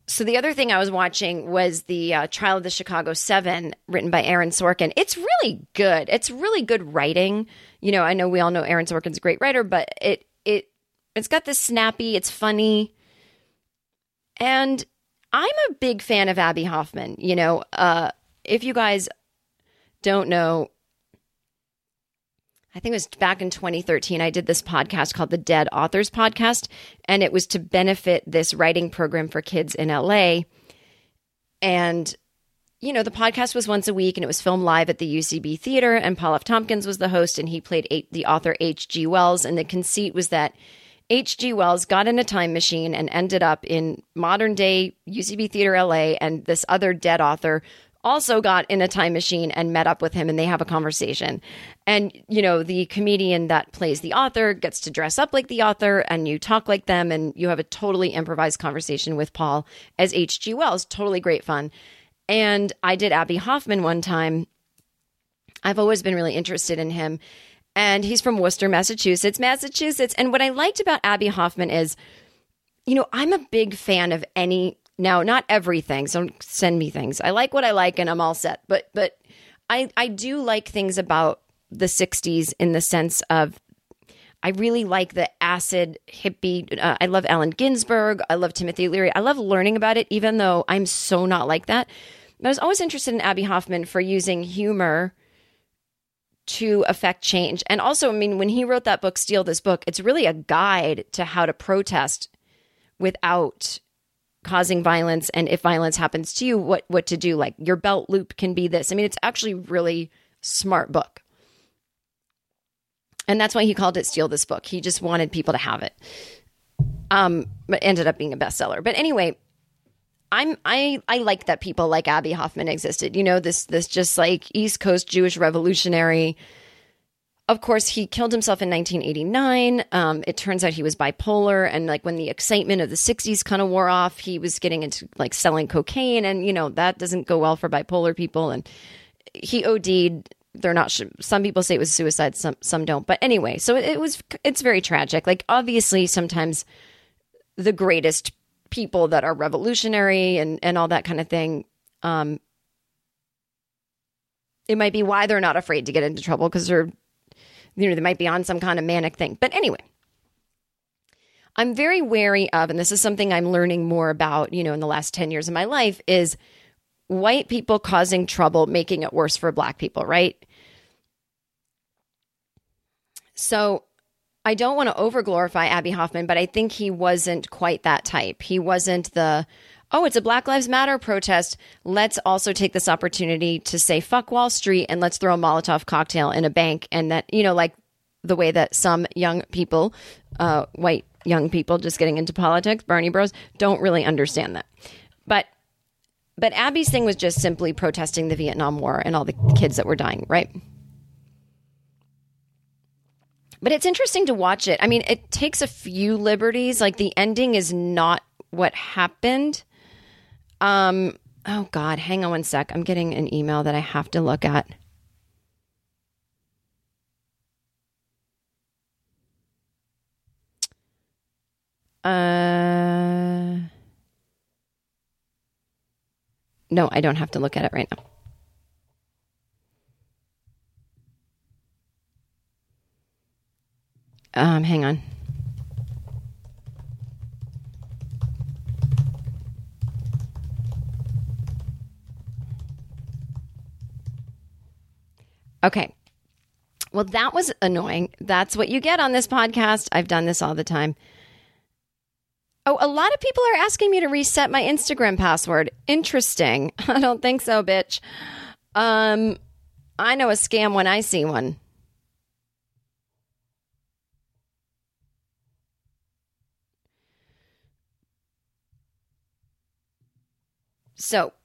so the other thing I was watching was the uh, Trial of the Chicago Seven, written by Aaron Sorkin. It's really good. It's really good writing. You know, I know we all know Aaron Sorkin's a great writer, but it it it's got this snappy. It's funny, and I'm a big fan of Abby Hoffman. You know, uh, if you guys don't know, I think it was back in twenty thirteen, I did this podcast called the Dead Authors Podcast, and it was to benefit this writing program for kids in L A. And, you know, the podcast was once a week, and it was filmed live at the U C B Theater, and Paul F. Tompkins was the host, and he played a- the author H G. Wells. And the conceit was that H G. Wells got in a time machine and ended up in modern-day U C B Theater L A, and this other dead author also got in a time machine and met up with him, and they have a conversation. And, you know, the comedian that plays the author gets to dress up like the author, and you talk like them, and you have a totally improvised conversation with Paul as H G. Wells. Totally great fun. And I did Abby Hoffman one time. I've always been really interested in him. And he's from Worcester, Massachusetts, Massachusetts. And what I liked about Abby Hoffman is, you know, I'm a big fan of any... Now, not everything, so don't send me things. I like what I like and I'm all set. But but I, I do like things about the sixties in the sense of I really like the acid hippie. Uh, I love Allen Ginsberg. I love Timothy Leary. I love learning about it, even though I'm so not like that. But I was always interested in Abby Hoffman for using humor to affect change. And also, I mean, when he wrote that book, Steal This Book, it's really a guide to how to protest without causing violence, and if violence happens to you, what what to do. Like, your belt loop can be this. I mean, it's actually really smart book. And that's why he called it Steal This Book. He just wanted people to have it. Um, but ended up being a bestseller. But anyway, I'm I I like that people like Abby Hoffman existed. You know, this this just like East Coast Jewish revolutionary. Of course, he killed himself in nineteen eighty-nine. Um, it turns out he was bipolar. And like when the excitement of the sixties kind of wore off, he was getting into like selling cocaine. And, you know, that doesn't go well for bipolar people. And he O D'd. They're not sure. Some people say it was suicide. Some, some don't. But anyway, so it was, it's very tragic. Like, obviously, sometimes the greatest people that are revolutionary and, and all that kind of thing, um, it might be why they're not afraid to get into trouble, because they're, you know, they might be on some kind of manic thing. But anyway, I'm very wary of, and this is something I'm learning more about, you know, in the last ten years of my life, is white people causing trouble, making it worse for black people, right? So I don't want to overglorify Abby Hoffman, but I think he wasn't quite that type. He wasn't the, oh, it's a Black Lives Matter protest. Let's also take this opportunity to say, fuck Wall Street, and let's throw a Molotov cocktail in a bank. And that, you know, like the way that some young people, uh, white young people just getting into politics, Barney Bros, don't really understand that. But, but Abby's thing was just simply protesting the Vietnam War and all the kids that were dying, right? But it's interesting to watch it. I mean, it takes a few liberties. Like, the ending is not what happened. Um, oh God, hang on one sec. I'm getting an email that I have to look at. Uh, no, I don't have to look at it right now. Um, hang on. Okay. Well, that was annoying. That's what you get on this podcast. I've done this all the time. Oh, a lot of people are asking me to reset my Instagram password. Interesting. I don't think so, bitch. Um, I know a scam when I see one. So, what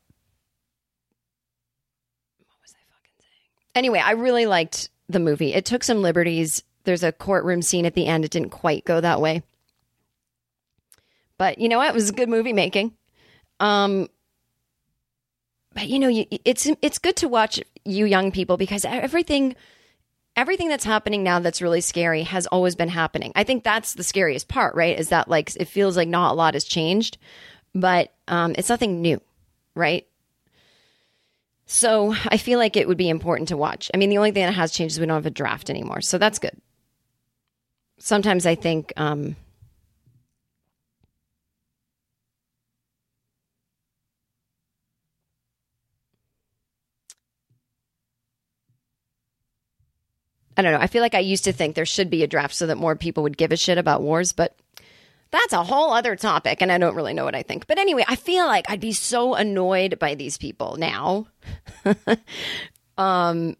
was I fucking saying? Anyway, I really liked the movie. It took some liberties. There's a courtroom scene at the end. It didn't quite go that way. But you know what? It was a good movie making. Um, but you know, you, it's it's good to watch you young people, because everything everything that's happening now that's really scary has always been happening. I think that's the scariest part, right? Is that, like, it feels like not a lot has changed. but um, it's nothing new, right? So I feel like it would be important to watch. I mean, the only thing that has changed is we don't have a draft anymore, so that's good. Sometimes I think um, I don't know. I feel like I used to think there should be a draft so that more people would give a shit about wars, but that's a whole other topic, and I don't really know what I think. But anyway, I feel like I'd be so annoyed by these people now. um,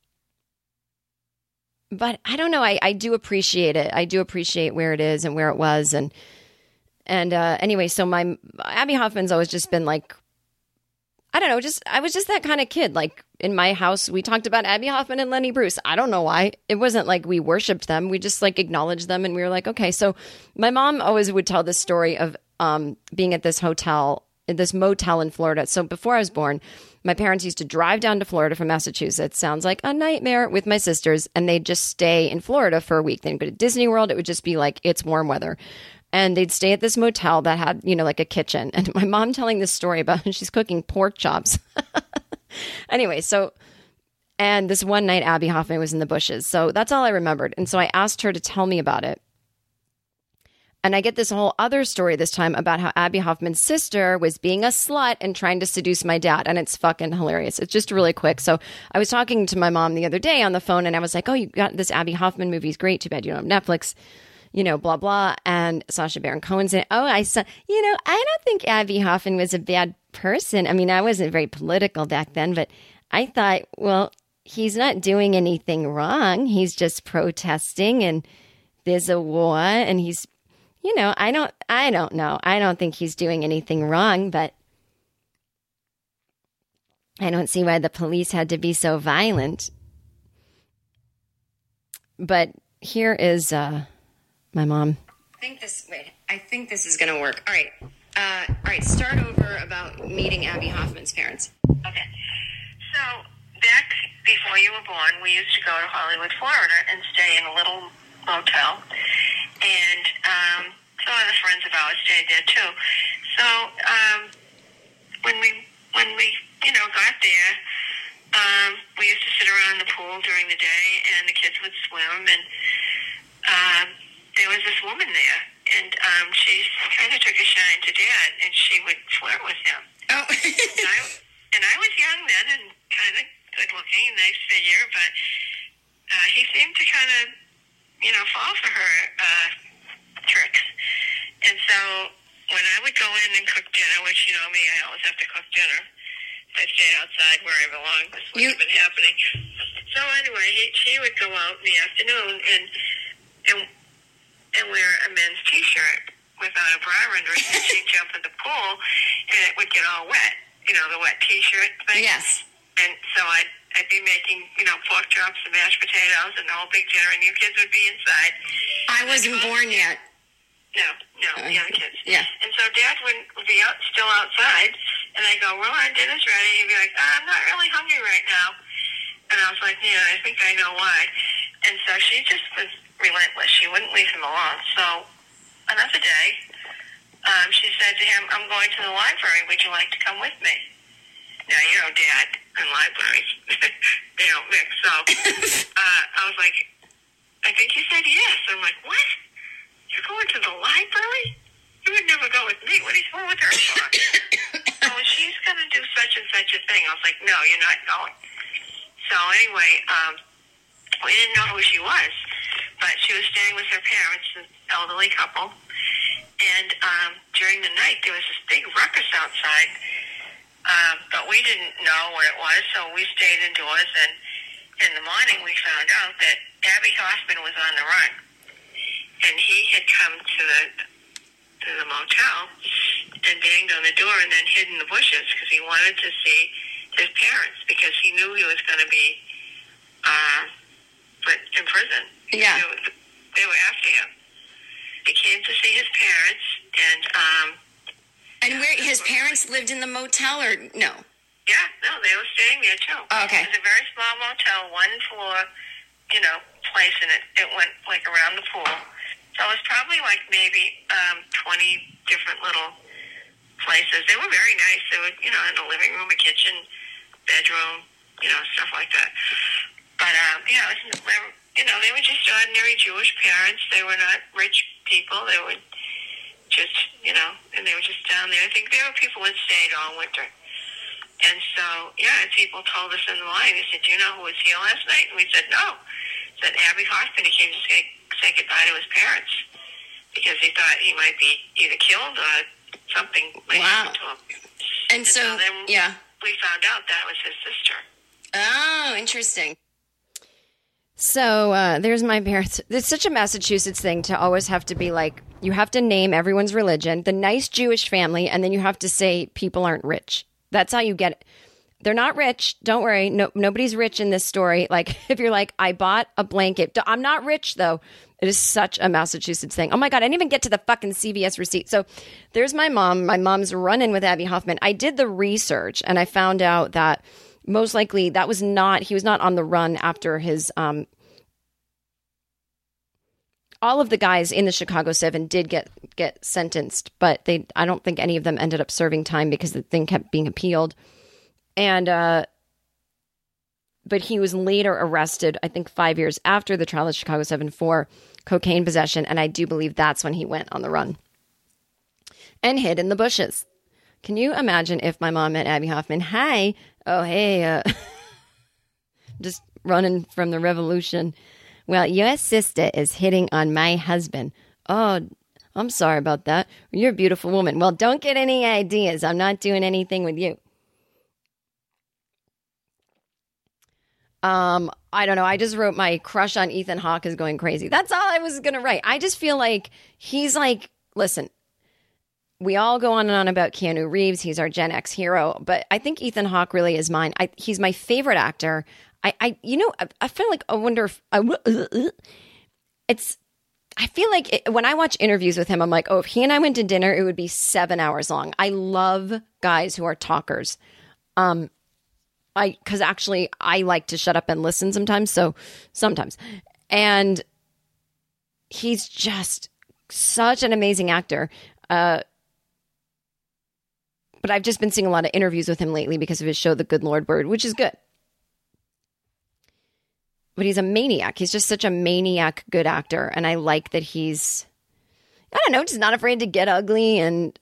but I don't know. I, I do appreciate it. I do appreciate where it is and where it was. And and uh, anyway, so my Abby Hoffman's always just been like, I don't know, just I was just that kind of kid. Like in my house, we talked about Abby Hoffman and Lenny Bruce. I don't know why. It wasn't like we worshipped them. We just like acknowledged them, and we were like, okay. So my mom always would tell this story of um, being at this hotel, this motel in Florida. So before I was born, my parents used to drive down to Florida from Massachusetts. Sounds like a nightmare, with my sisters, and they'd just stay in Florida for a week. They'd go to Disney World. It would just be like, it's warm weather. And they'd stay at this motel that had, you know, like a kitchen. And my mom telling this story about she's cooking pork chops. Anyway, so, and this one night, Abby Hoffman was in the bushes. So that's all I remembered. And so I asked her to tell me about it. And I get this whole other story this time about how Abby Hoffman's sister was being a slut and trying to seduce my dad. And it's fucking hilarious. It's just really quick. So I was talking to my mom the other day on the phone, and I was like, oh, you got this Abby Hoffman movie. It's great. Too bad you don't have Netflix. You know, blah, blah. And Sacha Baron Cohen said, oh, I saw, you know, I don't think Abby Hoffman was a bad person. I mean, I wasn't very political back then, but I thought, well, he's not doing anything wrong. He's just protesting, and there's a war, and he's, you know, I don't, I don't know. I don't think he's doing anything wrong, but I don't see why the police had to be so violent. But here is, uh, my mom. I think this, wait, I think this is going to work. All right. Uh, all right. Start over about meeting Abby Hoffman's parents. Okay. So back before you were born, we used to go to Hollywood, Florida and stay in a little motel. And um, some other friends of ours stayed there too. So um, when we, when we, you know, got there, um, we used to sit around the pool during the day, and the kids would swim, and um, there was this woman there, and um, she kind of took a shine to Dad, and she would flirt with him. Oh. and, I, and I was young then and kind of good-looking, nice figure, but uh, he seemed to kind of, you know, fall for her uh, tricks. And so when I would go in and cook dinner, which, you know me, I always have to cook dinner. I stayed outside where I belong. This would You- have been happening. So anyway, he, she would go out in the afternoon and and and wear a men's T-shirt without a bra under it, and she'd jump in the pool, and it would get all wet. You know, the wet T-shirt thing. Yes. And so I'd, I'd be making, you know, pork chops and mashed potatoes and the whole big dinner, and you kids would be inside. I wasn't born yet. No, no, the other kids. Yeah. And so Dad would, would be out, still outside, and I'd go, Ron, dinner's ready. He'd be like, oh, I'm not really hungry right now. And I was like, yeah, I think I know why. And so she just was relentless. She wouldn't leave him alone. So another day, um, she said to him, I'm going to the library. Would you like to come with me? Now, you know, Dad and libraries, they don't mix. So uh, I was like, I think he said yes. I'm like, what? You're going to the library? You would never go with me. What are you going with her for? Oh, she's going to do such and such a thing. I was like, no, you're not going. So anyway, um, we didn't know who she was, but she was staying with her parents, an elderly couple. And um, during the night, there was this big ruckus outside, um, but we didn't know what it was, so we stayed indoors. And in the morning, we found out that Abby Hoffman was on the run, and he had come to the to the motel and banged on the door and then hid in the bushes because he wanted to see his parents, because he knew he was going to be uh, put in prison. Yeah. They were, they were after him. He came to see his parents, and um, And where his parents lived in the motel, or no? yeah, no, they were staying there too. Oh, okay. It was a very small motel, one floor, you know, place, and it, it went like around the pool. So it was probably like maybe um, twenty different little places. They were very nice. They were, you know, in the living room, a kitchen, bedroom, you know, stuff like that. But, um, yeah, it was, you know, they were just ordinary Jewish parents. They were not rich people. They were just, you know, and they were just down there. I think there were people that stayed all winter. And so, yeah, and people told us in the line, they said, do you know who was here last night? And we said, no. Said Abby Hoffman. He came to say, say goodbye to his parents because he thought he might be either killed or something might Wow. happen to him. And, and so, so then yeah. we found out that was his sister. Oh, interesting. So uh, there's my parents. It's such a Massachusetts thing to always have to be like, you have to name everyone's religion, the nice Jewish family, and then you have to say people aren't rich. That's how you get it. They're not rich. Don't worry. No, nobody's rich in this story. Like if you're like, I bought a blanket. I'm not rich though. It is such a Massachusetts thing. Oh my God. I didn't even get to the fucking C V S receipt. So there's my mom. My mom's running with Abby Hoffman. I did the research and I found out that most likely that was not, he was not on the run after his, um, all of the guys in the Chicago Seven did get, get sentenced, but they, I don't think any of them ended up serving time because the thing kept being appealed. And, uh, but he was later arrested, I think five years after the trial of Chicago Seven for cocaine possession. And I do believe that's when he went on the run and hid in the bushes. Can you imagine if my mom met Abby Hoffman? Hi. Oh, hey, uh, just running from the revolution. Well, your sister is hitting on my husband. Oh, I'm sorry about that. You're a beautiful woman. Well, don't get any ideas. I'm not doing anything with you. Um, I don't know. I just wrote my crush on Ethan Hawke is going crazy. That's all I was going to write. I just feel like he's like, listen, we all go on and on about Keanu Reeves. He's our Gen X hero, but I think Ethan Hawke really is mine. I, he's my favorite actor. I, I, you know, I, I feel like I wonder if I, it's, I feel like it, when I watch interviews with him, I'm like, oh, if he and I went to dinner, it would be seven hours long. I love guys who are talkers. Um, I, cause actually I like to shut up and listen sometimes. So sometimes, and he's just such an amazing actor. Uh, but I've just been seeing a lot of interviews with him lately because of his show, The Good Lord Bird, which is good. But he's a maniac. He's just such a maniac good actor. And I like that he's, I don't know, just not afraid to get ugly. And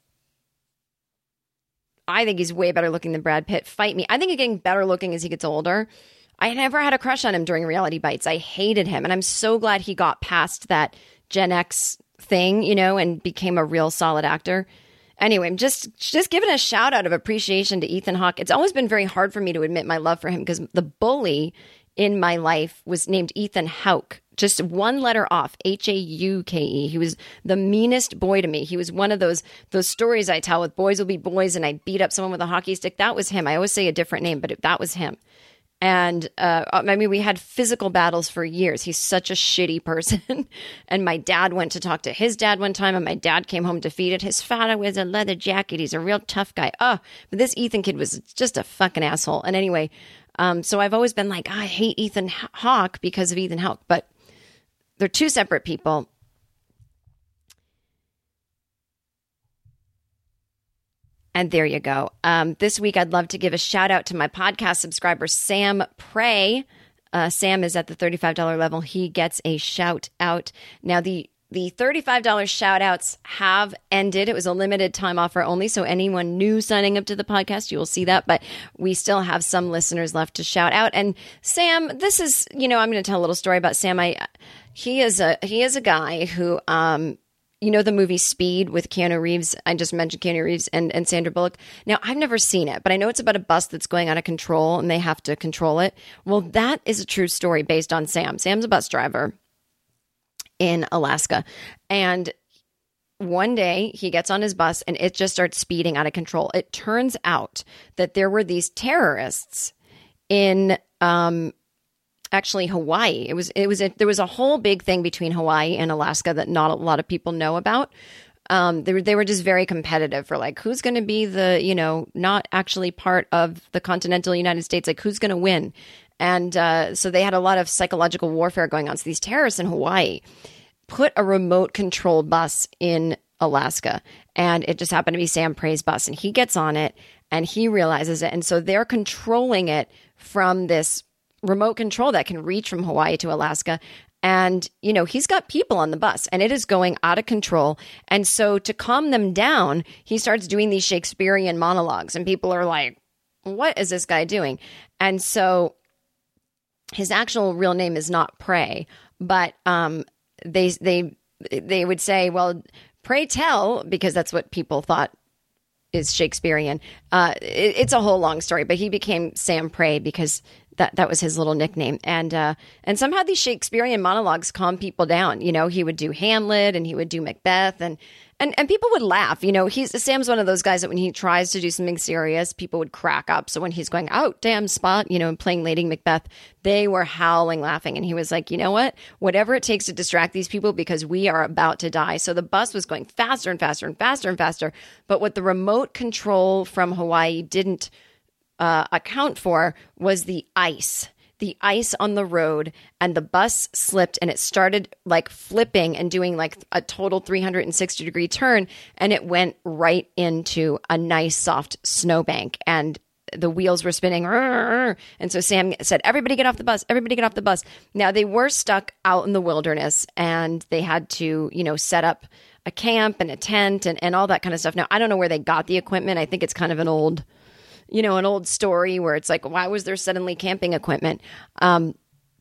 I think he's way better looking than Brad Pitt. Fight me. I think he's getting better looking as he gets older. I never had a crush on him during Reality Bites. I hated him. And I'm so glad he got past that Gen X thing, you know, and became a real solid actor. Anyway, I'm just, just giving a shout out of appreciation to Ethan Hawke. It's always been very hard for me to admit my love for him because the bully in my life was named Ethan Hauke, just one letter off, H A U K E. He was the meanest boy to me. He was one of those those stories I tell with boys will be boys and I beat up someone with a hockey stick. That was him. I always say a different name, but it, that was him. And uh, I mean, we had physical battles for years. He's such a shitty person. And my dad went to talk to his dad one time, and my dad came home defeated. His father wears a leather jacket. He's a real tough guy. Oh, but this Ethan kid was just a fucking asshole. And anyway, um, so I've always been like, oh, I hate Ethan Hawke because of Ethan Hawke. But they're two separate people. And there you go. Um, this week, I'd love to give a shout out to my podcast subscriber, Sam Prey. Uh, Sam is at the thirty-five dollars level. He gets a shout out. Now, the, the thirty-five dollars shout outs have ended. It was a limited time offer only. So anyone new signing up to the podcast, you will see that. But we still have some listeners left to shout out. And Sam, this is, you know, I'm going to tell a little story about Sam. I, he is a, he is a guy who, um, you know, the movie Speed with Keanu Reeves. I just mentioned Keanu Reeves and, and Sandra Bullock. Now, I've never seen it, but I know it's about a bus that's going out of control and they have to control it. Well, that is a true story based on Sam. Sam's a bus driver in Alaska. And one day he gets on his bus and it just starts speeding out of control. It turns out that there were these terrorists in um actually Hawaii. It was, it was, a, there was a whole big thing between Hawaii and Alaska that not a lot of people know about. Um, they were, they were just very competitive for like, who's going to be the, you know, not actually part of the continental United States, like who's going to win. And uh, so they had a lot of psychological warfare going on. So these terrorists in Hawaii put a remote control bus in Alaska. And it just happened to be Sam Prey's bus. And he gets on it and he realizes it. And so they're controlling it from this remote control that can reach from Hawaii to Alaska. And, you know, he's got people on the bus and it is going out of control. And so to calm them down, he starts doing these Shakespearean monologues and people are like, what is this guy doing? And so his actual real name is not Prey, but um, they they they would say, well, pray tell, because that's what people thought is Shakespearean. Uh, it, it's a whole long story, but he became Sam Prey because that that was his little nickname. And uh, and somehow these Shakespearean monologues calm people down. You know, he would do Hamlet and he would do Macbeth, and and and people would laugh. You know, he's Sam's one of those guys that when he tries to do something serious, people would crack up. So when he's going, oh, damn Spot, you know, and playing Lady Macbeth, they were howling laughing. And he was like, you know what? Whatever it takes to distract these people because we are about to die. So the bus was going faster and faster and faster and faster. But what the remote control from Hawaii didn't Uh, account for was the ice, the ice on the road, and the bus slipped and it started like flipping and doing like a total three hundred sixty degree turn, and it went right into a nice soft snowbank and the wheels were spinning. And so Sam said, everybody get off the bus, everybody get off the bus. Now they were stuck out in the wilderness and they had to, you know, set up a camp and a tent and, and all that kind of stuff. Now, I don't know where they got the equipment. I think it's kind of an old you know, an old story where it's like, why was there suddenly camping equipment? Um,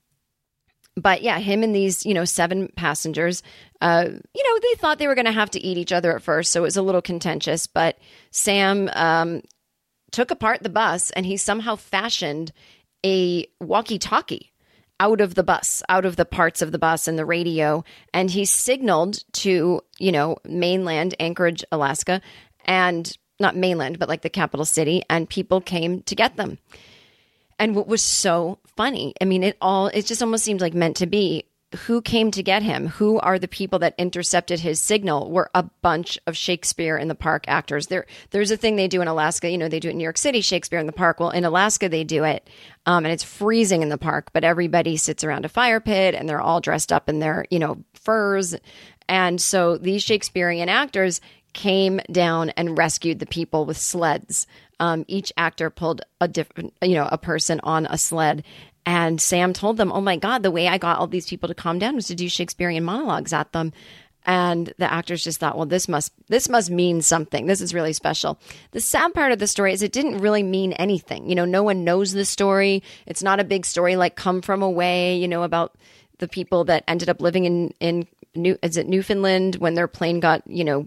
but yeah, him and these, you know, seven passengers, uh, you know, they thought they were going to have to eat each other at first. So it was a little contentious, but Sam um, took apart the bus and he somehow fashioned a walkie-talkie out of the bus, out of the parts of the bus and the radio. And he signaled to, you know, mainland Anchorage, Alaska, and not mainland, but like the capital city, and people came to get them. And what was so funny, I mean, it all, it just almost seemed like meant to be. Who came to get him? Who are the people that intercepted his signal? Were a bunch of Shakespeare in the Park actors. There, there's a thing they do in Alaska. You know, they do it in New York City, Shakespeare in the Park. Well, in Alaska, they do it, um, and it's freezing in the park, but everybody sits around a fire pit, and they're all dressed up in their, you know, furs. And so these Shakespearean actors came down and rescued the people with sleds. Um, each actor pulled a different, you know, a person on a sled. And Sam told them, oh my God, the way I got all these people to calm down was to do Shakespearean monologues at them. And the actors just thought, well, this must, this must mean something. This is really special. The sad part of the story is it didn't really mean anything. You know, no one knows the story. It's not a big story like Come From Away, you know, about the people that ended up living in, in New, is it Newfoundland when their plane got, you know,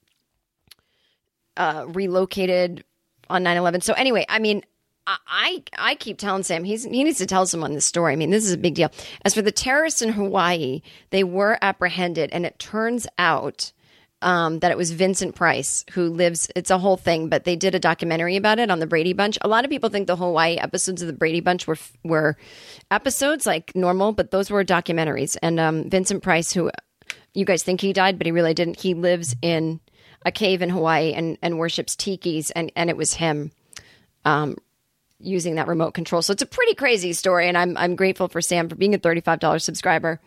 Uh, relocated on nine eleven. So anyway, I mean, I I keep telling Sam he's he needs to tell someone this story. I mean, this is a big deal. As for the terrorists in Hawaii, they were apprehended, and it turns out um, that it was Vincent Price who lives. It's a whole thing, but they did a documentary about it on the Brady Bunch. A lot of people think the Hawaii episodes of the Brady Bunch were were episodes like normal, but those were documentaries. And um, Vincent Price, who you guys think he died, but he really didn't. He lives in a cave in Hawaii and, and worships tikis. And, and it was him um, using that remote control. So it's a pretty crazy story. And I'm, I'm grateful for Sam for being a thirty-five dollars subscriber.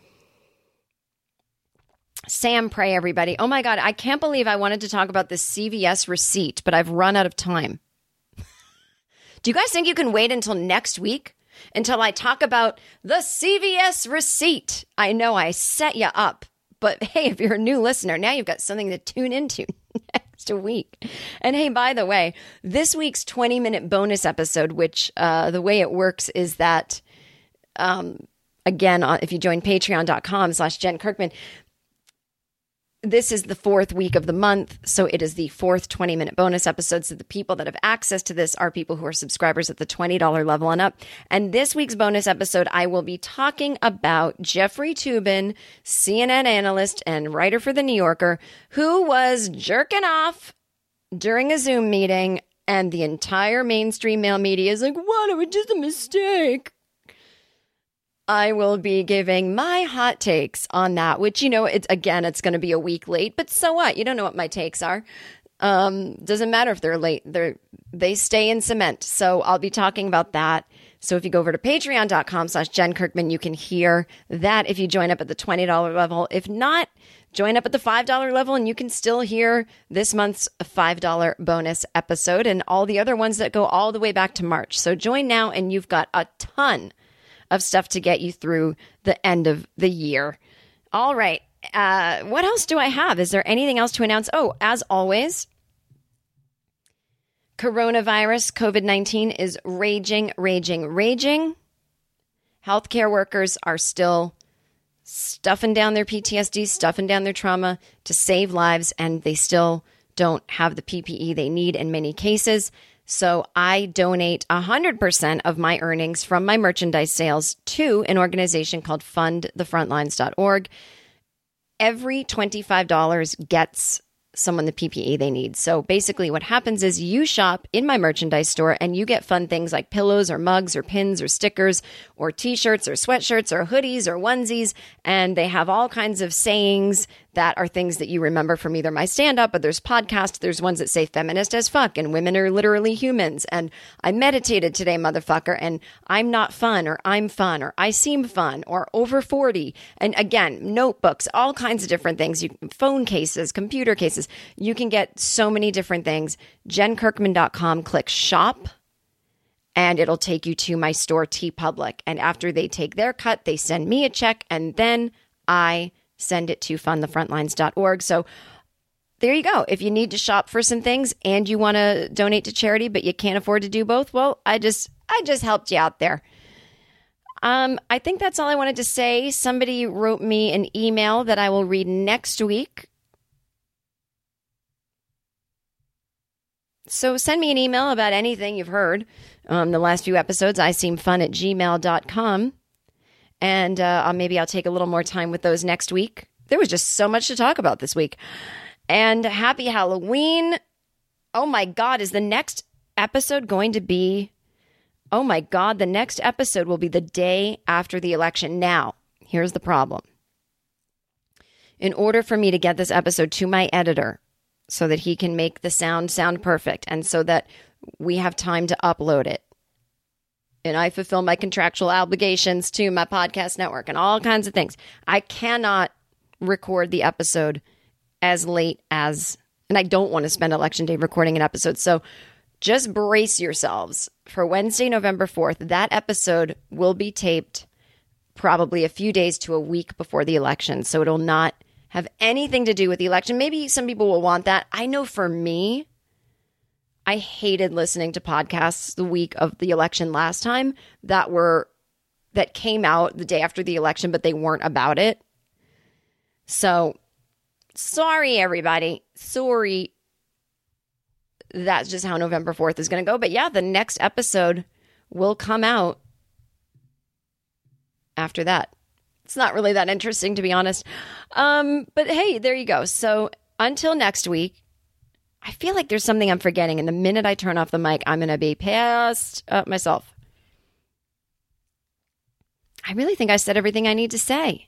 Sam Prey, everybody. Oh my God. I can't believe I wanted to talk about this C V S receipt, but I've run out of time. Do you guys think you can wait until next week until I talk about the C V S receipt? I know I set you up. But hey, if you're a new listener, now you've got something to tune into next week. And hey, by the way, this week's twenty minute bonus episode, which uh, the way it works is that, um, again, if you join patreon.com slash Jen Kirkman, this is the fourth week of the month, so it is the fourth twenty minute bonus episode. So the people that have access to this are people who are subscribers at the twenty dollars level and up. And this week's bonus episode, I will be talking about Jeffrey Toobin, C N N analyst and writer for The New Yorker, who was jerking off during a Zoom meeting, and the entire mainstream male media is like, what, it was just a mistake. I will be giving my hot takes on that, which, you know, it's again, it's going to be a week late, but so what? You don't know what my takes are. Um, doesn't matter if they're late. They're, they stay in cement. So I'll be talking about that. So if you go over to patreon.com slash Jen Kirkman, you can hear that if you join up at the twenty dollars level. If not, join up at the five dollars level and you can still hear this month's five dollars bonus episode and all the other ones that go all the way back to March. So join now and you've got a ton of stuff to get you through the end of the year. All right. Uh, what else do I have? Is there anything else to announce? Oh, as always, coronavirus, COVID nineteen is raging, raging, raging. Healthcare workers are still stuffing down their P T S D, stuffing down their trauma to save lives, and they still don't have the P P E they need in many cases. So I donate one hundred percent of my earnings from my merchandise sales to an organization called fund the frontlines dot org. Every twenty-five dollars gets someone the P P E they need. So basically what happens is you shop in my merchandise store and you get fun things like pillows or mugs or pins or stickers or t-shirts or sweatshirts or hoodies or onesies. And they have all kinds of sayings that are things that you remember from either my stand-up or there's podcasts. There's ones that say feminist as fuck and women are literally humans. And I meditated today, motherfucker, and I'm not fun or I'm fun or I seem fun or over forty. And again, notebooks, all kinds of different things. You phone cases, computer cases. You can get so many different things. jen kirkman dot com, click shop, and it'll take you to my store, TeePublic. And after they take their cut, they send me a check, and then I send it to fund the frontlines dot org. So there you go. If you need to shop for some things and you want to donate to charity, but you can't afford to do both, well, I just I just helped you out there. Um, I think that's all I wanted to say. Somebody wrote me an email that I will read next week. So send me an email about anything you've heard um, the last few episodes. I seem fun at gmail dot com. And uh, maybe I'll take a little more time with those next week. There was just so much to talk about this week. And happy Halloween. Oh my God, is the next episode going to be... Oh my God, the next episode will be the day after the election. Now, here's the problem. In order for me to get this episode to my editor so that he can make the sound sound perfect and so that we have time to upload it, and I fulfill my contractual obligations to my podcast network and all kinds of things, I cannot record the episode as late as, and I don't want to spend Election Day recording an episode. So just brace yourselves for Wednesday, November fourth. That episode will be taped probably a few days to a week before the election. So it'll not have anything to do with the election. Maybe some people will want that. I know for me, I hated listening to podcasts the week of the election last time that were that came out the day after the election, but they weren't about it. So sorry, everybody. Sorry. That's just how November fourth is going to go. But yeah, the next episode will come out after that. It's not really that interesting, to be honest. Um, but hey, there you go. So until next week, I feel like there's something I'm forgetting. And the minute I turn off the mic, I'm going to be pissed at myself. I really think I said everything I need to say.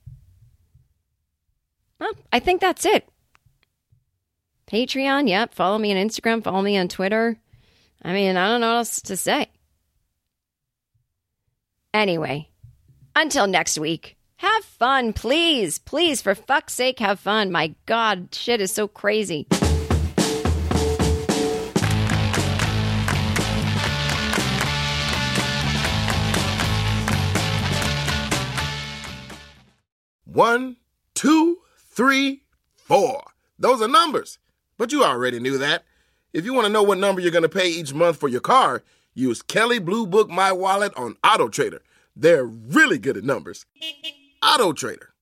Well, I think that's it. Patreon, yep. Follow me on Instagram. Follow me on Twitter. I mean, I don't know what else to say. Anyway, until next week, have fun, please. Please, for fuck's sake, have fun. My God, shit is so crazy. One, two, three, four. Those are numbers. But you already knew that. If you want to know what number you're going to pay each month for your car, use Kelley Blue Book My Wallet on AutoTrader. They're really good at numbers. AutoTrader.